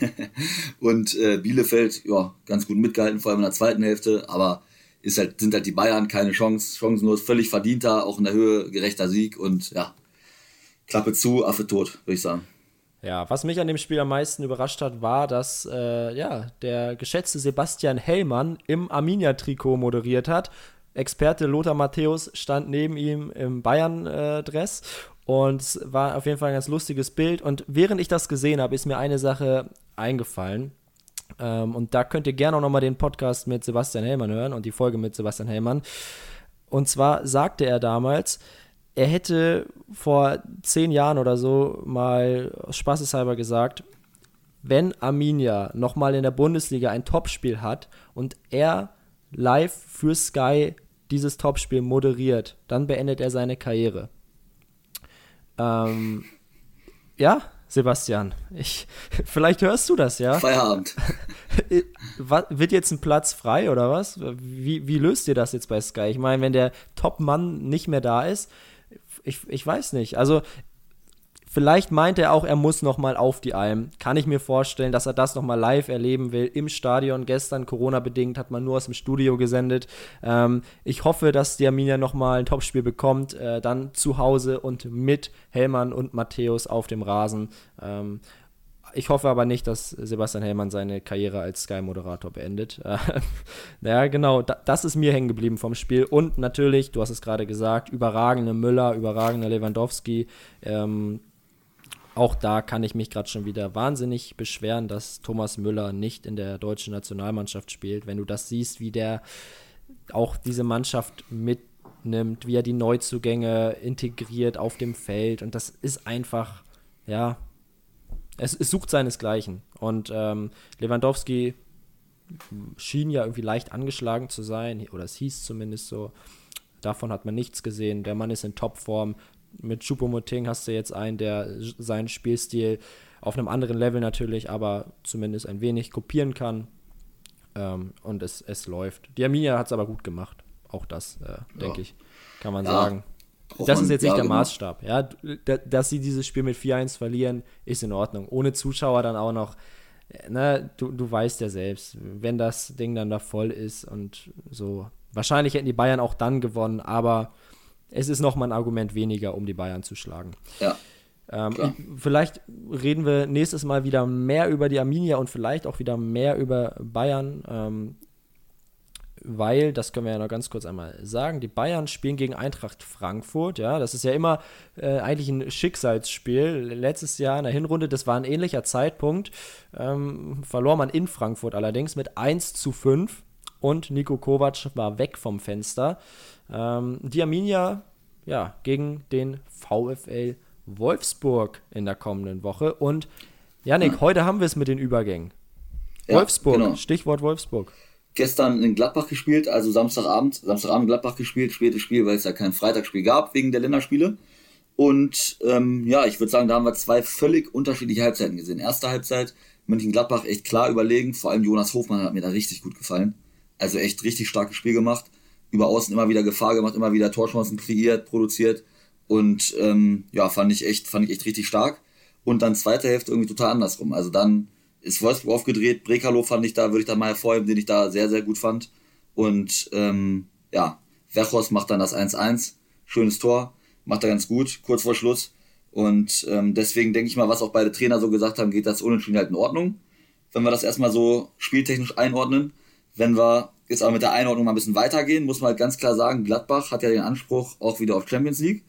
Und äh, Bielefeld, ja, ganz gut mitgehalten, vor allem in der zweiten Hälfte, aber ist halt, sind halt die Bayern, keine Chance, Chancenlos, völlig verdienter, auch in der Höhe gerechter Sieg und ja, Klappe zu, Affe tot, würde ich sagen. Ja, was mich an dem Spiel am meisten überrascht hat, war, dass äh, ja, der geschätzte Sebastian Hellmann im Arminia-Trikot moderiert hat. Experte Lothar Matthäus stand neben ihm im Bayern-Dress und es war auf jeden Fall ein ganz lustiges Bild. Und während ich das gesehen habe, ist mir eine Sache eingefallen. Ähm, und da könnt ihr gerne auch nochmal den Podcast mit Sebastian Hellmann hören und die Folge mit Sebastian Hellmann. Und zwar sagte er damals, er hätte vor zehn Jahren oder so mal spaßeshalber gesagt, wenn Arminia nochmal in der Bundesliga ein Topspiel hat und er live für Sky dieses Topspiel moderiert, dann beendet er seine Karriere. Ähm, ja, Sebastian, ich, vielleicht hörst du das, ja? Feierabend. Wird jetzt ein Platz frei oder was? Wie, wie löst ihr das jetzt bei Sky? Ich meine, wenn der Top-Mann nicht mehr da ist, ich, ich weiß nicht. Also vielleicht meint er auch, er muss nochmal auf die Alm. Kann ich mir vorstellen, dass er das nochmal live erleben will im Stadion. Gestern, Corona-bedingt, hat man nur aus dem Studio gesendet. Ähm, ich hoffe, dass die Arminia nochmal ein Topspiel bekommt. Äh, dann zu Hause und mit Hellmann und Matthäus auf dem Rasen. Ähm, ich hoffe aber nicht, dass Sebastian Hellmann seine Karriere als Sky-Moderator beendet. Äh, naja, genau, da, das ist mir hängen geblieben vom Spiel. Und natürlich, du hast es gerade gesagt, überragende Müller, überragender Lewandowski. Ähm, Auch da kann ich mich gerade schon wieder wahnsinnig beschweren, dass Thomas Müller nicht in der deutschen Nationalmannschaft spielt. Wenn du das siehst, wie der auch diese Mannschaft mitnimmt, wie er die Neuzugänge integriert auf dem Feld. Und das ist einfach, ja, es, es sucht seinesgleichen. Und ähm, Lewandowski schien ja irgendwie leicht angeschlagen zu sein, oder es hieß zumindest so. Davon hat man nichts gesehen. Der Mann ist in Topform. mit Choupo-Moting hast du jetzt einen, der seinen Spielstil auf einem anderen Level natürlich, aber zumindest ein wenig kopieren kann. Ähm, und es, es läuft. Die Arminia hat es aber gut gemacht. Auch das, äh, denke ja. ich, kann man ja. sagen. Das ist jetzt nicht der Maßstab. Ja? Dass sie dieses Spiel mit vier eins verlieren, ist in Ordnung. Ohne Zuschauer dann auch noch. Ne, du, du weißt ja selbst, wenn das Ding dann da voll ist und so. Wahrscheinlich hätten die Bayern auch dann gewonnen, aber es ist nochmal ein Argument weniger, um die Bayern zu schlagen. Ja. Ähm, ich, vielleicht reden wir nächstes Mal wieder mehr über die Arminia und vielleicht auch wieder mehr über Bayern. Ähm, weil, das können wir ja noch ganz kurz einmal sagen, die Bayern spielen gegen Eintracht Frankfurt, ja, das ist ja immer äh, eigentlich ein Schicksalsspiel. Letztes Jahr in der Hinrunde, das war ein ähnlicher Zeitpunkt, ähm, verlor man in Frankfurt allerdings mit eins zu fünf und Niko Kovac war weg vom Fenster. Ähm, die Arminia, ja, gegen den VfL Wolfsburg in der kommenden Woche und Yannick, ja. heute haben wir es mit den Übergängen. Ja, Wolfsburg, genau. Stichwort Wolfsburg. Gestern in Gladbach gespielt, also Samstagabend, Samstagabend in Gladbach gespielt, spätes Spiel, weil es ja kein Freitagsspiel gab, wegen der Länderspiele. Und ähm, ja, ich würde sagen, da haben wir zwei völlig unterschiedliche Halbzeiten gesehen. Erste Halbzeit, Mönchengladbach echt klar überlegen, vor allem Jonas Hofmann hat mir da richtig gut gefallen. Also echt richtig starkes Spiel gemacht, über außen immer wieder Gefahr gemacht, immer wieder Torchancen kreiert, produziert und ähm, ja, fand ich echt, fand ich echt richtig stark. Und dann zweite Hälfte irgendwie total andersrum, also dann ist Wolfsburg aufgedreht, Brekalo fand ich da, würde ich da mal hervorheben, den ich da sehr, sehr gut fand. Und ähm, ja, Weghorst macht dann das eins eins, schönes Tor, macht er ganz gut, kurz vor Schluss. Und ähm, deswegen denke ich mal, was auch beide Trainer so gesagt haben, geht das Unentschieden halt in Ordnung. Wenn wir das erstmal so spieltechnisch einordnen, wenn wir jetzt aber mit der Einordnung mal ein bisschen weitergehen, muss man halt ganz klar sagen, Gladbach hat ja den Anspruch auch wieder auf Champions League.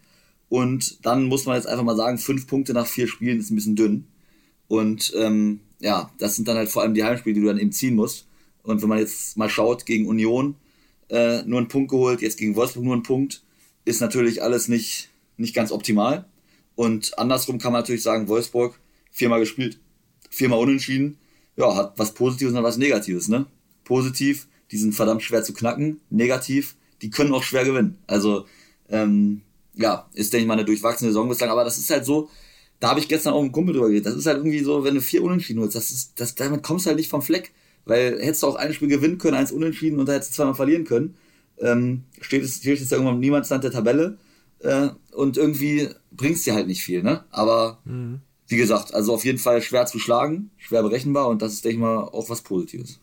Und dann muss man jetzt einfach mal sagen, fünf Punkte nach vier Spielen ist ein bisschen dünn. Und ähm, ja, das sind dann halt vor allem die Heimspiele, die du dann eben ziehen musst. Und wenn man jetzt mal schaut, gegen Union äh, nur einen Punkt geholt, jetzt gegen Wolfsburg nur einen Punkt, ist natürlich alles nicht, nicht ganz optimal. Und andersrum kann man natürlich sagen, Wolfsburg viermal gespielt, viermal unentschieden, ja, hat was Positives und was Negatives, ne? Positiv, die sind verdammt schwer zu knacken. Negativ, die können auch schwer gewinnen. Also, ähm, ja, ist, denke ich mal, eine durchwachsene Saison bislang. Aber das ist halt so, da habe ich gestern auch mit einem Kumpel drüber geredet. Das ist halt irgendwie so, wenn du vier Unentschieden holst, das ist, das, damit kommst du halt nicht vom Fleck. Weil hättest du auch ein Spiel gewinnen können, eins unentschieden und da hättest du zweimal verlieren können. Ähm, steht es steht es ja irgendwann im Niemandsland der Tabelle. Äh, und irgendwie bringt es dir halt nicht viel, ne? Aber, mhm. wie gesagt, also auf jeden Fall schwer zu schlagen, schwer berechenbar und das ist, denke ich mal, auch was Positives.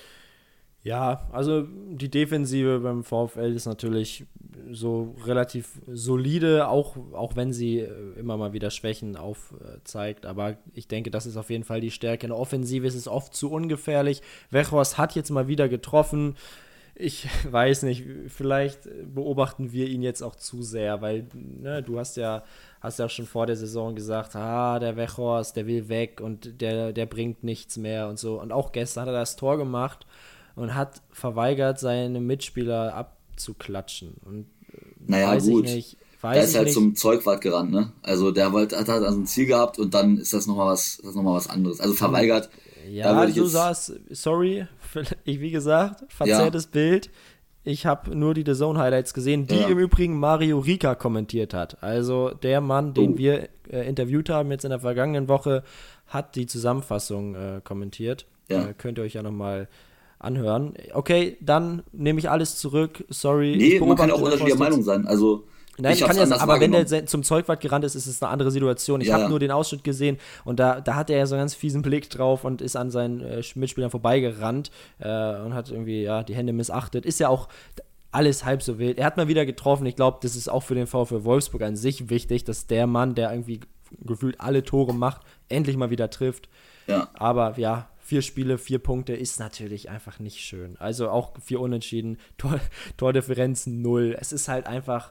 Ja, also die Defensive beim VfL ist natürlich so relativ solide, auch, auch wenn sie immer mal wieder Schwächen aufzeigt. Aber ich denke, das ist auf jeden Fall die Stärke. In der Offensive ist es oft zu ungefährlich. Weghorst hat jetzt mal wieder getroffen. Ich weiß nicht, vielleicht beobachten wir ihn jetzt auch zu sehr, weil ne, du hast ja, hast ja schon vor der Saison gesagt, ah, der Weghorst, der will weg und der, der bringt nichts mehr und so. Und auch gestern hat er das Tor gemacht und hat verweigert, seine Mitspieler abzuklatschen. Und naja, weiß gut. Ich nicht, weiß der ist halt nicht. Zum Zeugwart gerannt, ne? Also der wollte, hat halt also ein Ziel gehabt und dann ist das nochmal was, das noch mal was anderes. Also verweigert. Ja, du saß, sorry, ich, wie gesagt, verzerrtes ja. Bild. Ich habe nur die The Zone Highlights gesehen, die ja. im Übrigen Mario Rika kommentiert hat. Also der Mann, den oh. wir äh, interviewt haben jetzt in der vergangenen Woche, hat die Zusammenfassung äh, kommentiert. Ja. Äh, könnt ihr euch ja nochmal anhören. Okay, dann nehme ich alles zurück. Sorry. Nee, man kann auch unterschiedlicher Meinung sein. Also Nein, ich kann ja, aber wenn der zum Zeugwart gerannt ist, ist es eine andere Situation. Ich ja, habe ja. nur den Ausschnitt gesehen und da, da hat er ja so einen ganz fiesen Blick drauf und ist an seinen äh, Mitspielern vorbeigerannt äh, und hat irgendwie ja die Hände missachtet. Ist ja auch alles halb so wild. Er hat mal wieder getroffen. Ich glaube, das ist auch für den VfL Wolfsburg an sich wichtig, dass der Mann, der irgendwie gefühlt alle Tore macht, endlich mal wieder trifft. Ja. Aber ja, vier Spiele, vier Punkte ist natürlich einfach nicht schön. Also auch vier Unentschieden, Tor, Tordifferenz null. Es ist halt einfach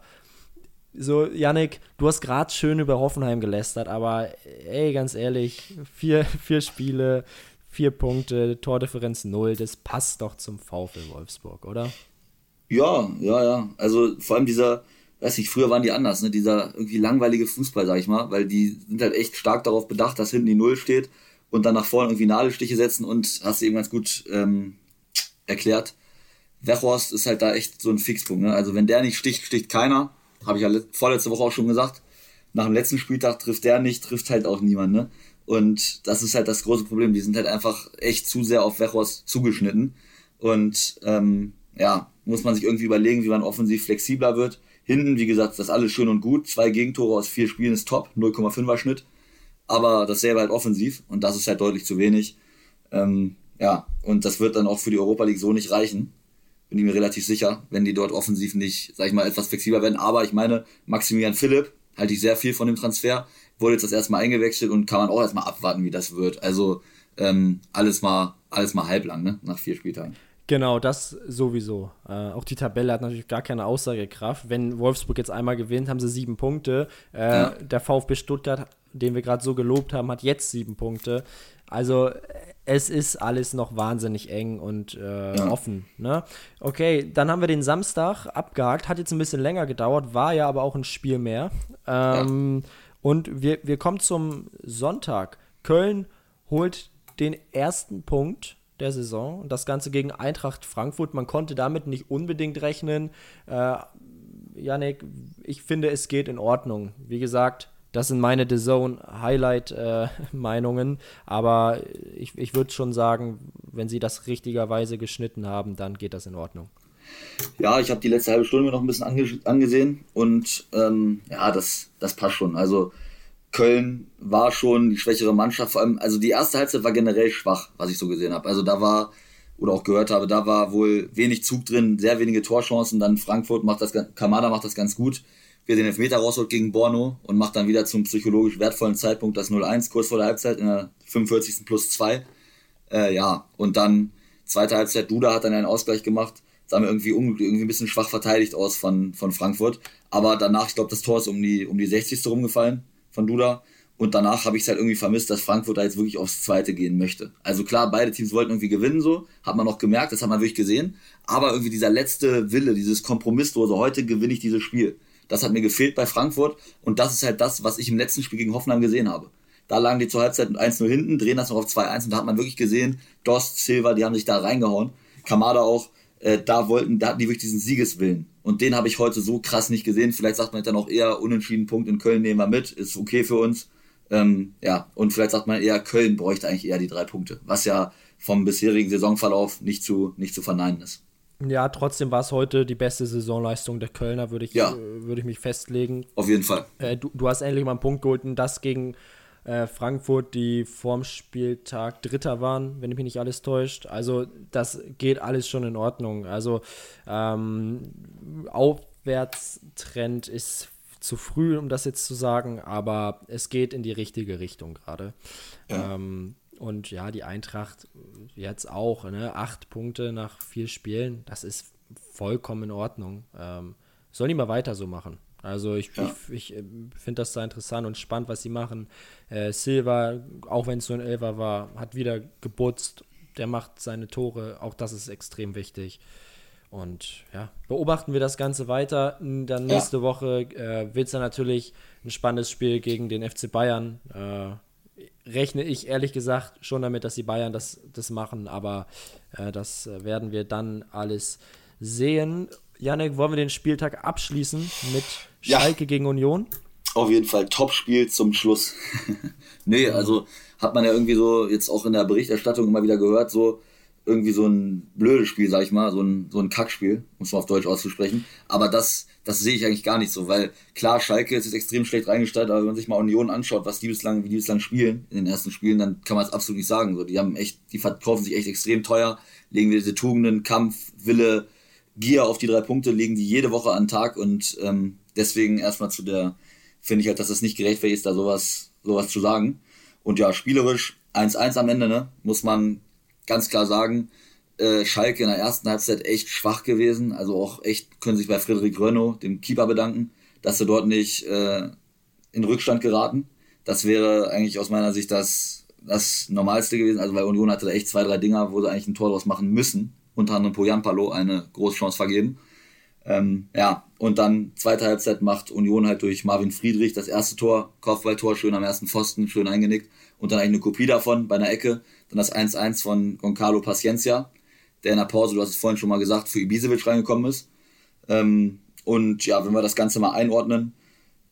so, Yannick, du hast gerade schön über Hoffenheim gelästert, aber ey, ganz ehrlich, vier, vier Spiele, vier Punkte, Tordifferenz null, das passt doch zum VfL Wolfsburg, oder? Ja, ja, ja. Also vor allem dieser, weiß nicht, früher waren die anders, ne? Dieser irgendwie langweilige Fußball, sag ich mal, weil die sind halt echt stark darauf bedacht, dass hinten die Null steht und dann nach vorne irgendwie Nadelstiche setzen und hast du eben ganz gut ähm, erklärt. Weghorst ist halt da echt so ein Fixpunkt, ne? Also wenn der nicht sticht, sticht keiner. Habe ich ja vorletzte Woche auch schon gesagt. nach dem letzten Spieltag trifft der nicht, trifft halt auch niemand, ne? Und das ist halt das große Problem. Die sind halt einfach echt zu sehr auf Weghorst zugeschnitten. Und ähm, ja, muss man sich irgendwie überlegen, wie man offensiv flexibler wird. Hinten, wie gesagt, das ist alles schön und gut. Zwei Gegentore aus vier Spielen ist top, null Komma fünfer Schnitt. Aber dasselbe halt offensiv und das ist halt deutlich zu wenig. Ähm, ja, und das wird dann auch für die Europa League so nicht reichen. Bin ich mir relativ sicher, wenn die dort offensiv nicht, sag ich mal, etwas flexibler werden. Aber ich meine, Maximilian Philipp, halte ich sehr viel von dem Transfer, wurde jetzt das erstmal eingewechselt und kann man auch erstmal abwarten, wie das wird. Also ähm, alles mal alles mal halblang, ne? Nach vier Spieltagen. Genau, das sowieso. Äh, auch die Tabelle hat natürlich gar keine Aussagekraft. Wenn Wolfsburg jetzt einmal gewinnt, haben sie sieben Punkte. Äh, ja. Der VfB Stuttgart, den wir gerade so gelobt haben, hat jetzt sieben Punkte. Also es ist alles noch wahnsinnig eng und äh, ja. offen. Ne? Okay, dann haben wir den Samstag abgehakt. Hat jetzt ein bisschen länger gedauert, war ja aber auch ein Spiel mehr. Ähm, ja. Und wir, wir kommen zum Sonntag. Köln holt den ersten Punkt der Saison und das Ganze gegen Eintracht Frankfurt. Man konnte damit nicht unbedingt rechnen. Äh, Yannick, ich finde, es geht in Ordnung. Wie gesagt, das sind meine D A Z N-Highlight-Meinungen, äh, aber ich, ich würde schon sagen, wenn sie das richtigerweise geschnitten haben, dann geht das in Ordnung. Ja, ich habe die letzte halbe Stunde mir noch ein bisschen ange- angesehen und ähm, ja, das, das passt schon. Also Köln war schon die schwächere Mannschaft, vor allem, also die erste Halbzeit war generell schwach, was ich so gesehen habe. Also da war, oder auch gehört habe, da war wohl wenig Zug drin, sehr wenige Torchancen, dann Frankfurt macht das, Kamada macht das ganz gut, wie er den Elfmeter rausholt gegen Borno und macht dann wieder zum psychologisch wertvollen Zeitpunkt das null eins, kurz vor der Halbzeit, in der fünfundvierzigsten plus zwei. Äh, ja, und dann zweite Halbzeit, Duda hat dann einen Ausgleich gemacht, sah mir irgendwie, unglücklich, irgendwie ein bisschen schwach verteidigt aus von, von Frankfurt, aber danach, ich glaube, das Tor ist um die, um die sechzigste rumgefallen von Duda. Und danach habe ich es halt irgendwie vermisst, dass Frankfurt da jetzt wirklich aufs Zweite gehen möchte. Also klar, beide Teams wollten irgendwie gewinnen, so. Hat man auch gemerkt, das hat man wirklich gesehen. Aber irgendwie dieser letzte Wille, dieses Kompromisslose, heute gewinne ich dieses Spiel. Das hat mir gefehlt bei Frankfurt. Und das ist halt das, was ich im letzten Spiel gegen Hoffenheim gesehen habe. Da lagen die zur Halbzeit mit eins null hinten, drehen das noch auf zwei eins. Und da hat man wirklich gesehen, Dost, Silva, die haben sich da reingehauen. Kamada auch. Äh, da wollten, da hatten die wirklich diesen Siegeswillen. Und den habe ich heute so krass nicht gesehen. Vielleicht sagt man dann auch eher, unentschieden Punkt in Köln nehmen wir mit. Ist okay für uns. Ähm, ja, und vielleicht sagt man eher, Köln bräuchte eigentlich eher die drei Punkte, was ja vom bisherigen Saisonverlauf nicht zu, nicht zu verneinen ist. Ja, trotzdem war es heute die beste Saisonleistung der Kölner, würde ich, ja. äh, würde ich mich festlegen. Auf jeden Fall. Äh, du, du hast endlich mal einen Punkt geholt und das gegen äh, Frankfurt, die vorm Spieltag Dritter waren, wenn mich nicht alles täuscht. Also das geht alles schon in Ordnung. Also ähm, Aufwärtstrend ist zu früh, um das jetzt zu sagen, aber es geht in die richtige Richtung gerade. Ja. Ähm, und ja, die Eintracht jetzt auch, ne? Acht Punkte nach vier Spielen, das ist vollkommen in Ordnung. Ähm, sollen die mal weiter so machen. Also ich, ja. ich, ich finde das da interessant und spannend, was sie machen. Äh, Silva, auch wenn es so ein Elfer war, hat wieder geputzt, der macht seine Tore, auch das ist extrem wichtig. Und ja, beobachten wir das Ganze weiter. Dann nächste ja. Woche äh, wird es dann natürlich ein spannendes Spiel gegen den F C Bayern. Äh, rechne ich ehrlich gesagt schon damit, dass die Bayern das, das machen, aber äh, das werden wir dann alles sehen. Yannick, wollen wir den Spieltag abschließen mit ja. Schalke gegen Union? Auf jeden Fall Top-Spiel zum Schluss. Nee, also hat man ja irgendwie so jetzt auch in der Berichterstattung immer wieder gehört, so irgendwie so ein blödes Spiel, sag ich mal, so ein, so ein Kackspiel, um es mal auf Deutsch auszusprechen. Aber das, das sehe ich eigentlich gar nicht so, weil klar, Schalke ist jetzt extrem schlecht reingestaltet, aber wenn man sich mal Union anschaut, was die bislang, wie die bislang spielen in den ersten Spielen, dann kann man es absolut nicht sagen. So, die haben echt, die verkaufen sich echt extrem teuer, legen wir diese Tugenden, Kampf, Wille, Gier auf die drei Punkte, legen die jede Woche an den Tag und ähm, deswegen erstmal zu der, finde ich halt, dass es nicht gerechtfertigt ist, da sowas, sowas zu sagen. Und ja, spielerisch eins eins am Ende, ne, muss man ganz klar sagen, äh, Schalke in der ersten Halbzeit echt schwach gewesen, also auch echt, können sich bei Frederik Rönno, dem Keeper, bedanken, dass sie dort nicht äh, in Rückstand geraten. Das wäre eigentlich aus meiner Sicht das, das Normalste gewesen, also weil Union hatte da echt zwei, drei Dinger, wo sie eigentlich ein Tor draus machen müssen, unter anderem Poyampalo eine große Chance vergeben. Ähm, ja, und dann zweite Halbzeit macht Union halt durch Marvin Friedrich das erste Tor, Kopfballtor, schön am ersten Pfosten, schön eingenickt und dann eigentlich eine Kopie davon bei einer Ecke, dann das eins eins von Goncalo Paciencia, der in der Pause, du hast es vorhin schon mal gesagt, für Ibisevic reingekommen ist. Ähm, und ja, wenn wir das Ganze mal einordnen,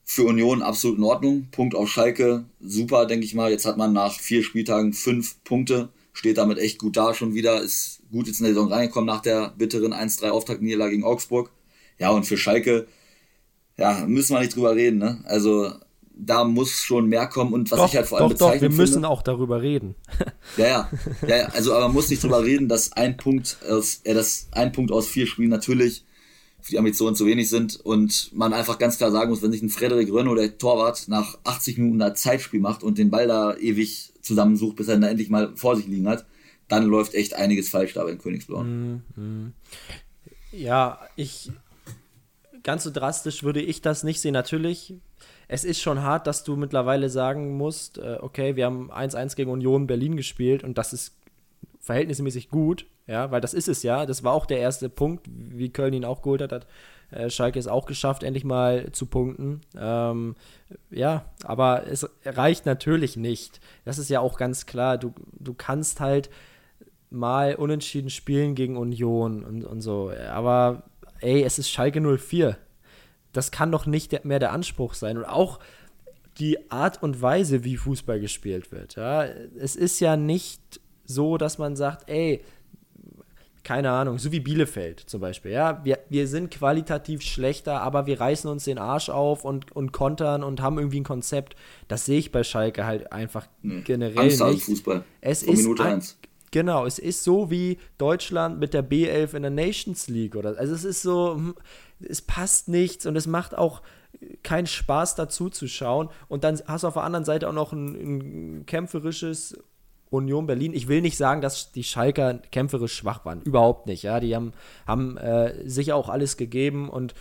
für Union absolut in Ordnung. Punkt auf Schalke, super, denke ich mal. Jetzt hat man nach vier Spieltagen fünf Punkte, steht damit echt gut da schon wieder, ist gut jetzt in der Saison reingekommen nach der bitteren eins drei Auftaktniederlage gegen Augsburg. Ja, und für Schalke, ja, müssen wir nicht drüber reden, ne? Also da muss schon mehr kommen und was doch, ich halt vor allem doch, doch, bezeichnend wir müssen finde, auch darüber reden. Ja, ja, ja, ja, also aber man muss nicht drüber reden, dass ein Punkt aus, äh, dass ein Punkt aus vier Spielen natürlich für die Ambitionen zu wenig sind und man einfach ganz klar sagen muss, wenn sich ein Frederik Rönno, der Torwart, nach achtzig Minuten ein Zeitspiel macht und den Ball da ewig zusammensucht, bis er ihn da endlich mal vor sich liegen hat, dann läuft echt einiges falsch da bei den Königsblauen. Mhm. Ja, ich ganz so drastisch würde ich das nicht sehen. Natürlich, es ist schon hart, dass du mittlerweile sagen musst, äh, okay, wir haben eins eins gegen Union Berlin gespielt und das ist verhältnismäßig gut, ja, weil das ist es ja. Das war auch der erste Punkt, wie Köln ihn auch geholt hat, hat äh, Schalke es auch geschafft, endlich mal zu punkten. Ähm, ja, aber es reicht natürlich nicht. Das ist ja auch ganz klar. Du, du kannst halt mal unentschieden spielen gegen Union und, und so, aber ey, es ist Schalke null vier. Das kann doch nicht mehr der Anspruch sein. Und auch die Art und Weise, wie Fußball gespielt wird. Ja? Es ist ja nicht so, dass man sagt, ey, keine Ahnung, so wie Bielefeld zum Beispiel. Ja? Wir, wir sind qualitativ schlechter, aber wir reißen uns den Arsch auf und, und kontern und haben irgendwie ein Konzept. Das sehe ich bei Schalke halt einfach nee. generell nicht. Fußball. Es Von ist Minute eins. Genau, es ist so wie Deutschland mit der B elf in der Nations League. Oder, also es ist so, es passt nichts und es macht auch keinen Spaß dazu zu schauen. Und dann hast du auf der anderen Seite auch noch ein, ein kämpferisches Union Berlin. Ich will nicht sagen, dass die Schalker kämpferisch schwach waren. Überhaupt nicht. Ja, die haben, haben äh, sicher auch alles gegeben und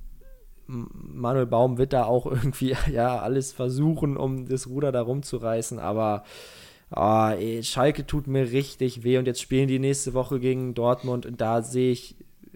Manuel Baum wird da auch irgendwie ja, alles versuchen, um das Ruder da rumzureißen. Aber Oh, ey, Schalke tut mir richtig weh und jetzt spielen die nächste Woche gegen Dortmund und da sehe ich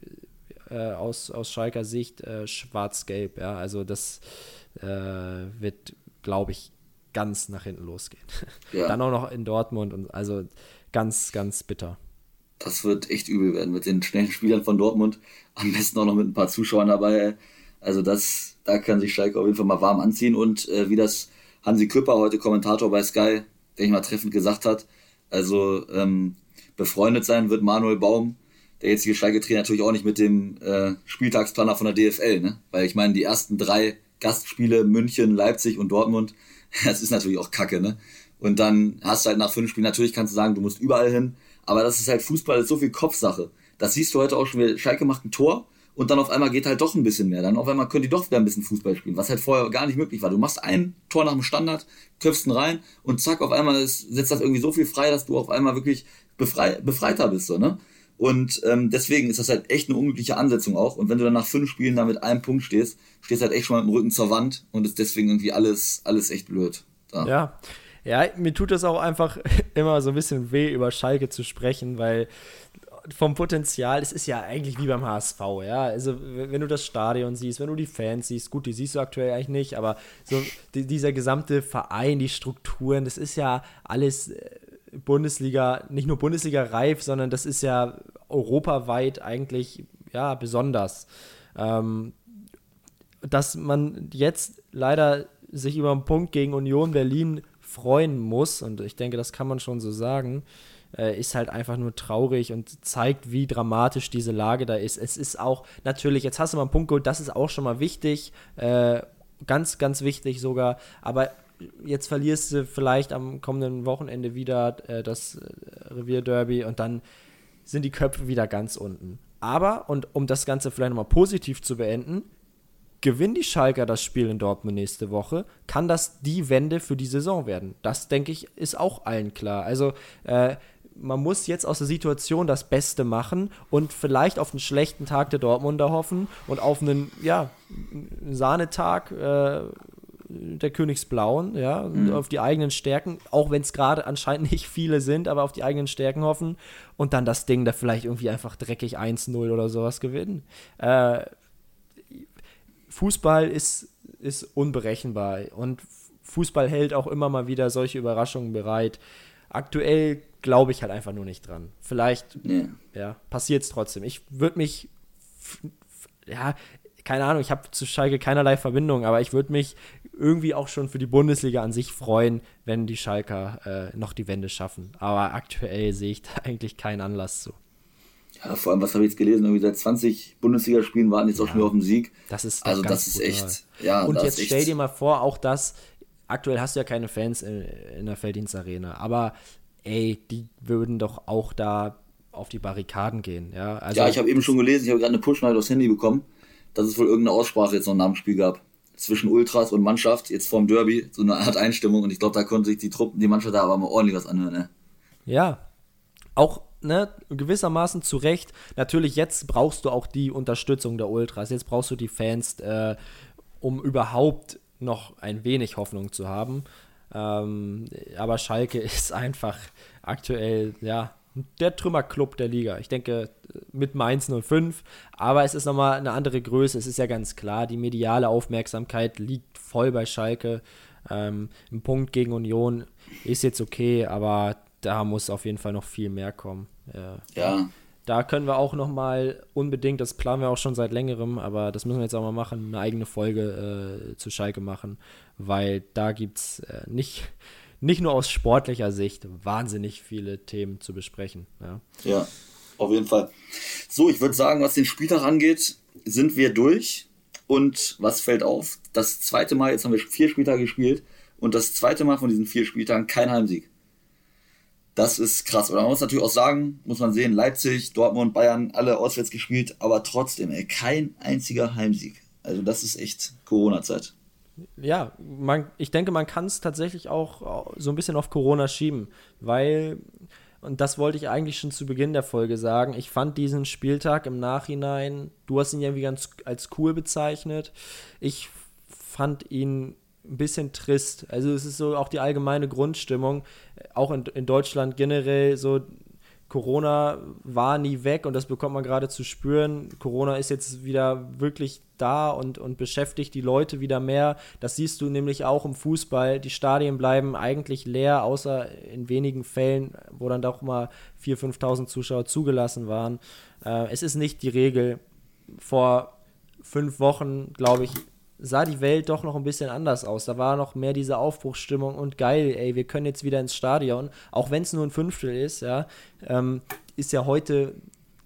äh, aus, aus Schalker Sicht äh, schwarz-gelb, ja, also das äh, wird, glaube ich, ganz nach hinten losgehen. Ja. Dann auch noch in Dortmund und also ganz, ganz bitter. Das wird echt übel werden mit den schnellen Spielern von Dortmund, am besten auch noch mit ein paar Zuschauern dabei, also das, da kann sich Schalke auf jeden Fall mal warm anziehen und äh, wie das Hansi Küpper, heute Kommentator bei Sky, der ich mal treffend gesagt hat, also ähm, befreundet sein wird Manuel Baum, der jetzige Schalke-Trainer, natürlich auch nicht mit dem äh, Spieltagsplaner von der D F L, ne? Weil ich meine, die ersten drei Gastspiele, München, Leipzig und Dortmund, das ist natürlich auch Kacke, ne? Und dann hast du halt nach fünf Spielen, natürlich kannst du sagen, du musst überall hin, aber das ist halt Fußball, das ist so viel Kopfsache. Das siehst du heute auch schon wieder, Schalke macht ein Tor und dann auf einmal geht halt doch ein bisschen mehr. Dann auf einmal können die doch wieder ein bisschen Fußball spielen, was halt vorher gar nicht möglich war. Du machst ein Tor nach dem Standard, köpfst ihn rein und zack, auf einmal ist, setzt das irgendwie so viel frei, dass du auf einmal wirklich befrei, befreiter bist, so, ne? Und ähm, deswegen ist das halt echt eine unglückliche Ansetzung auch. Und wenn du dann nach fünf Spielen da mit einem Punkt stehst, stehst halt echt schon mal mit dem Rücken zur Wand und ist deswegen irgendwie alles, alles echt blöd. Da. Ja. Ja, mir tut es auch einfach immer so ein bisschen weh, über Schalke zu sprechen, weil vom Potenzial, es ist ja eigentlich wie beim H S V, ja, also wenn du das Stadion siehst, wenn du die Fans siehst, gut, die siehst du aktuell eigentlich nicht, aber so die, dieser gesamte Verein, die Strukturen, das ist ja alles Bundesliga, nicht nur Bundesliga reif, sondern das ist ja europaweit eigentlich, ja, besonders. Ähm, dass man jetzt leider sich über einen Punkt gegen Union Berlin freuen muss, und ich denke, das kann man schon so sagen, äh, ist halt einfach nur traurig und zeigt, wie dramatisch diese Lage da ist. Es ist auch, natürlich, jetzt hast du mal einen Punkt geholt, das ist auch schon mal wichtig, äh, ganz, ganz wichtig sogar, aber jetzt verlierst du vielleicht am kommenden Wochenende wieder äh, das äh, Revierderby und dann sind die Köpfe wieder ganz unten. Aber, und um das Ganze vielleicht nochmal positiv zu beenden, gewinnen die Schalker das Spiel in Dortmund nächste Woche, kann das die Wende für die Saison werden. Das, denke ich, ist auch allen klar. Also, äh, man muss jetzt aus der Situation das Beste machen und vielleicht auf einen schlechten Tag der Dortmunder hoffen und auf einen, ja, Sahnetag äh, der Königsblauen, ja, mhm. auf die eigenen Stärken, auch wenn es gerade anscheinend nicht viele sind, aber auf die eigenen Stärken hoffen und dann das Ding da vielleicht irgendwie einfach dreckig eins null oder sowas gewinnen. Äh, Fußball ist, ist unberechenbar und Fußball hält auch immer mal wieder solche Überraschungen bereit. Aktuell glaube ich halt einfach nur nicht dran. Vielleicht ja. Ja, passiert es trotzdem. Ich würde mich, f- f- ja, keine Ahnung, ich habe zu Schalke keinerlei Verbindung, aber ich würde mich irgendwie auch schon für die Bundesliga an sich freuen, wenn die Schalker äh, noch die Wende schaffen. Aber aktuell sehe ich da eigentlich keinen Anlass zu. Ja, vor allem, was habe ich jetzt gelesen? Irgendwie seit zwanzig Bundesligaspielen warten jetzt auch schon wieder auf den Sieg. Das ist also ganz das ist brutal. echt. Ja, und das jetzt ist echt, stell dir mal vor, auch das, aktuell hast du ja keine Fans in, in der Felddienstarena, aber ey, die würden doch auch da auf die Barrikaden gehen. Ja, also, ja ich habe eben schon gelesen, ich habe gerade eine Push-Nachricht aufs Handy bekommen, dass es wohl irgendeine Aussprache jetzt noch nach dem Spiel gab. Zwischen Ultras und Mannschaft, jetzt vorm Derby, so eine Art Einstimmung. Und ich glaube, da konnte sich die Truppen, die Mannschaft da aber mal ordentlich was anhören. Ne? Ja, auch ne, gewissermaßen zu Recht. Natürlich, jetzt brauchst du auch die Unterstützung der Ultras. Jetzt brauchst du die Fans, äh, um überhaupt noch ein wenig Hoffnung zu haben. Ähm, aber Schalke ist einfach aktuell, ja, der Trümmerclub der Liga. Ich denke, mit Mainz null fünf, aber es ist nochmal eine andere Größe. Es ist ja ganz klar, die mediale Aufmerksamkeit liegt voll bei Schalke. Ähm, ein Punkt gegen Union ist jetzt okay, aber da muss auf jeden Fall noch viel mehr kommen. Äh, ja. Da können wir auch nochmal unbedingt, das planen wir auch schon seit längerem, aber das müssen wir jetzt auch mal machen, eine eigene Folge äh, zu Schalke machen, weil da gibt es äh, nicht... nicht nur aus sportlicher Sicht wahnsinnig viele Themen zu besprechen. Ja, ja, auf jeden Fall. So, ich würde sagen, was den Spieltag angeht, sind wir durch. Und was fällt auf? Das zweite Mal, jetzt haben wir vier Spieltage gespielt und das zweite Mal von diesen vier Spieltagen kein Heimsieg. Das ist krass. Und man muss natürlich auch sagen, muss man sehen, Leipzig, Dortmund, Bayern, alle auswärts gespielt, aber trotzdem, ey, kein einziger Heimsieg. Also das ist echt Corona-Zeit. Ja, man, ich denke, man kann es tatsächlich auch so ein bisschen auf Corona schieben, weil, und das wollte ich eigentlich schon zu Beginn der Folge sagen, ich fand diesen Spieltag im Nachhinein, du hast ihn ja irgendwie ganz als cool bezeichnet, ich fand ihn ein bisschen trist. Also es ist so auch die allgemeine Grundstimmung, auch in, in Deutschland generell so, Corona war nie weg und das bekommt man gerade zu spüren. Corona ist jetzt wieder wirklich da und, und beschäftigt die Leute wieder mehr. Das siehst du nämlich auch im Fußball. Die Stadien bleiben eigentlich leer, außer in wenigen Fällen, wo dann doch mal viertausend, fünftausend Zuschauer zugelassen waren. Äh, es ist nicht die Regel. Vor fünf Wochen, glaube ich, sah die Welt doch noch ein bisschen anders aus. Da war noch mehr diese Aufbruchsstimmung und geil, ey, wir können jetzt wieder ins Stadion, auch wenn es nur ein Fünftel ist, ja, ähm, ist ja heute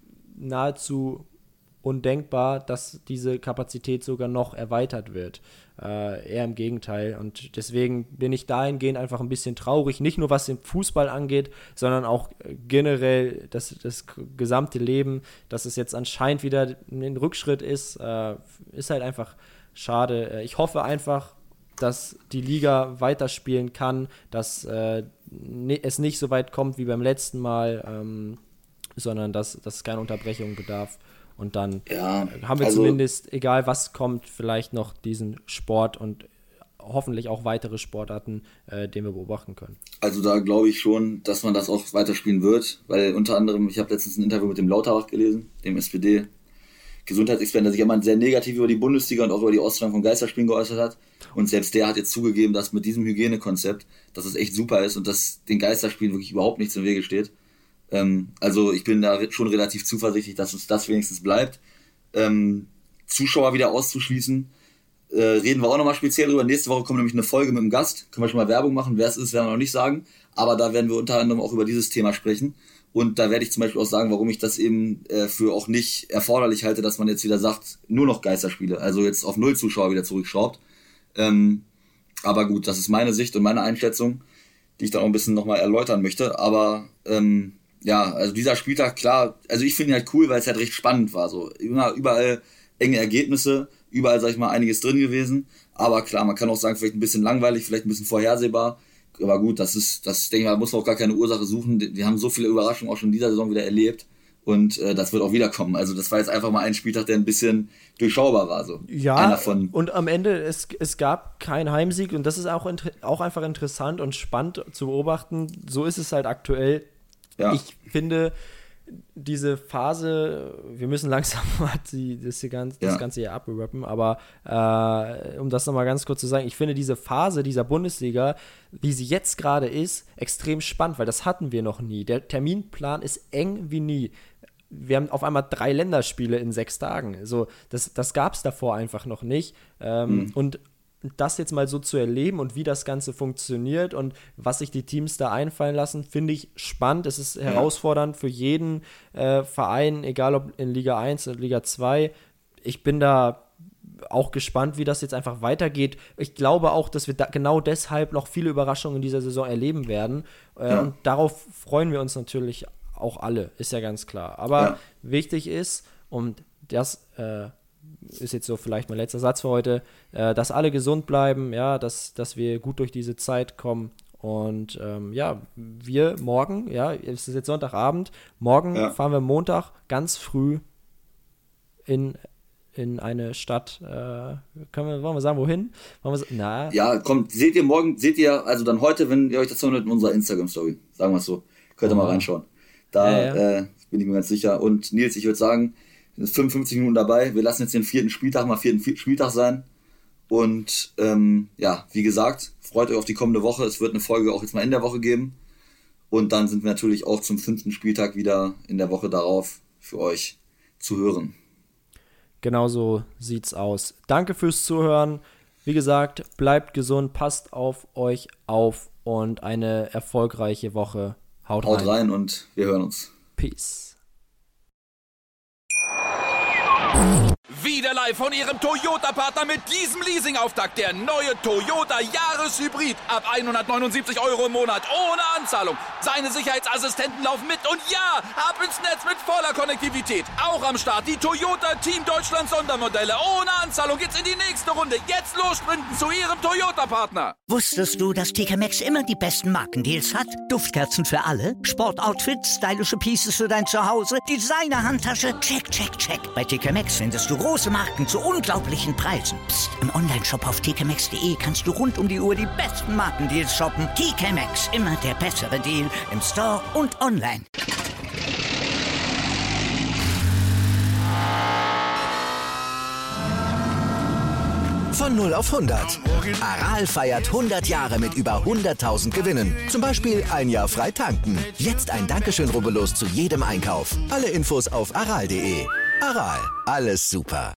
nahezu undenkbar, dass diese Kapazität sogar noch erweitert wird. Äh, eher im Gegenteil. Und deswegen bin ich dahingehend einfach ein bisschen traurig, nicht nur was den Fußball angeht, sondern auch generell das, das gesamte Leben, dass es jetzt anscheinend wieder ein Rückschritt ist, äh, ist halt einfach schade. Ich hoffe einfach, dass die Liga weiterspielen kann, dass äh, ne, es nicht so weit kommt wie beim letzten Mal, ähm, sondern dass, dass es keine Unterbrechung bedarf. Und dann ja, haben wir also, zumindest, egal was kommt, vielleicht noch diesen Sport und hoffentlich auch weitere Sportarten, äh, den wir beobachten können. Also da glaube ich schon, dass man das auch weiterspielen wird, weil unter anderem, ich habe letztens ein Interview mit dem Lauterbach gelesen, dem S P D Gesundheitsexperten, der sich immer sehr negativ über die Bundesliga und auch über die Austragung von Geisterspielen geäußert hat. Und selbst der hat jetzt zugegeben, dass mit diesem Hygienekonzept, dass es echt super ist und dass den Geisterspielen wirklich überhaupt nichts im Wege steht. Ähm, also ich bin da schon relativ zuversichtlich, dass uns das wenigstens bleibt. Ähm, Zuschauer wieder auszuschließen, äh, reden wir auch nochmal speziell drüber. Nächste Woche kommt nämlich eine Folge mit dem Gast. Können wir schon mal Werbung machen. Wer es ist, werden wir noch nicht sagen. Aber da werden wir unter anderem auch über dieses Thema sprechen. Und da werde ich zum Beispiel auch sagen, warum ich das eben äh, für auch nicht erforderlich halte, dass man jetzt wieder sagt, nur noch Geisterspiele, also jetzt auf null Zuschauer wieder zurückschraubt. Ähm, aber gut, das ist meine Sicht und meine Einschätzung, die ich dann auch ein bisschen nochmal erläutern möchte. Aber ähm, ja, also dieser Spieltag, klar, also ich finde ihn halt cool, weil es halt recht spannend war. So immer überall enge Ergebnisse, überall, sag ich mal, einiges drin gewesen. Aber klar, man kann auch sagen, vielleicht ein bisschen langweilig, vielleicht ein bisschen vorhersehbar. Aber gut, das ist, das denke ich mal, da muss man auch gar keine Ursache suchen. Wir haben so viele Überraschungen auch schon in dieser Saison wieder erlebt und äh, das wird auch wiederkommen. Also das war jetzt einfach mal ein Spieltag, der ein bisschen durchschaubar war. So. Ja, Einer von und am Ende, es, es gab keinen Heimsieg und das ist auch, auch einfach interessant und spannend zu beobachten. So ist es halt aktuell. Ja. Ich finde, diese Phase, wir müssen langsam mal die, das, ganze, das ja. Ganze hier abrappen, aber äh, um das nochmal ganz kurz zu sagen, ich finde diese Phase dieser Bundesliga, wie sie jetzt gerade ist, extrem spannend, weil das hatten wir noch nie. Der Terminplan ist eng wie nie. wir haben auf einmal drei Länderspiele in sechs Tagen. So, das, das gab es davor einfach noch nicht. Ähm, mhm. Und das jetzt mal so zu erleben und wie das Ganze funktioniert und was sich die Teams da einfallen lassen, finde ich spannend. Es ist herausfordernd für jeden äh, Verein, egal ob in Liga eins oder Liga zwei. Ich bin da auch gespannt, wie das jetzt einfach weitergeht. Ich glaube auch, dass wir da genau deshalb noch viele Überraschungen in dieser Saison erleben werden. Äh, ja. Und darauf freuen wir uns natürlich auch alle, ist ja ganz klar. Aber ja. wichtig ist, und das äh, ist jetzt so vielleicht mein letzter Satz für heute, äh, dass alle gesund bleiben, ja, dass, dass wir gut durch diese Zeit kommen. Und ähm, ja, wir morgen, ja, es ist jetzt Sonntagabend, morgen ja. fahren wir Montag ganz früh in in eine Stadt, äh, können wir, wollen wir sagen, wohin? Wollen wir, na. Ja, kommt, seht ihr morgen, seht ihr, also dann heute, wenn ihr euch das hört, in unserer Instagram-Story, sagen wir es so, könnt ihr oh. mal reinschauen. Da ja, ja. Äh, bin ich mir ganz sicher. Und Nils, ich würde sagen, es sind fünfundfünfzig Minuten dabei, wir lassen jetzt den vierten Spieltag mal vierten Spieltag sein. Und ähm, ja, wie gesagt, freut euch auf die kommende Woche, es wird eine Folge auch jetzt mal in der Woche geben. Und dann sind wir natürlich auch zum fünften Spieltag wieder in der Woche darauf für euch zu hören. Genau so sieht's aus. Danke fürs Zuhören. Wie gesagt, bleibt gesund, passt auf euch auf und eine erfolgreiche Woche. Haut, Haut rein. rein und wir hören uns. Peace. Wieder live von Ihrem Toyota-Partner mit diesem Leasing-Auftakt. Der neue Toyota Jahreshybrid. Ab hundertneunundsiebzig Euro im Monat. Ohne Anzahlung. Seine Sicherheitsassistenten laufen mit. Und ja, ab ins Netz mit voller Konnektivität. Auch am Start die Toyota Team Deutschland Sondermodelle. Ohne Anzahlung geht's in die nächste Runde. Jetzt los sprinten zu Ihrem Toyota-Partner. Wusstest du, dass T K Maxx immer die besten Markendeals hat? Duftkerzen für alle, Sportoutfits, stylische Pieces für dein Zuhause, Designer-Handtasche, check, check, check. Bei T K Maxx findest du große Marken zu unglaublichen Preisen. Psst. Im Onlineshop auf t k maxx punkt d e kannst du rund um die Uhr die besten Markendeals shoppen. T K Maxx, immer der bessere Deal im Store und online. Von null auf hundert. Aral feiert hundert Jahre mit über hunderttausend Gewinnen. Zum Beispiel ein Jahr frei tanken. Jetzt ein Dankeschön, rubbellos zu jedem Einkauf. Alle Infos auf aral punkt d e. Aral, alles super.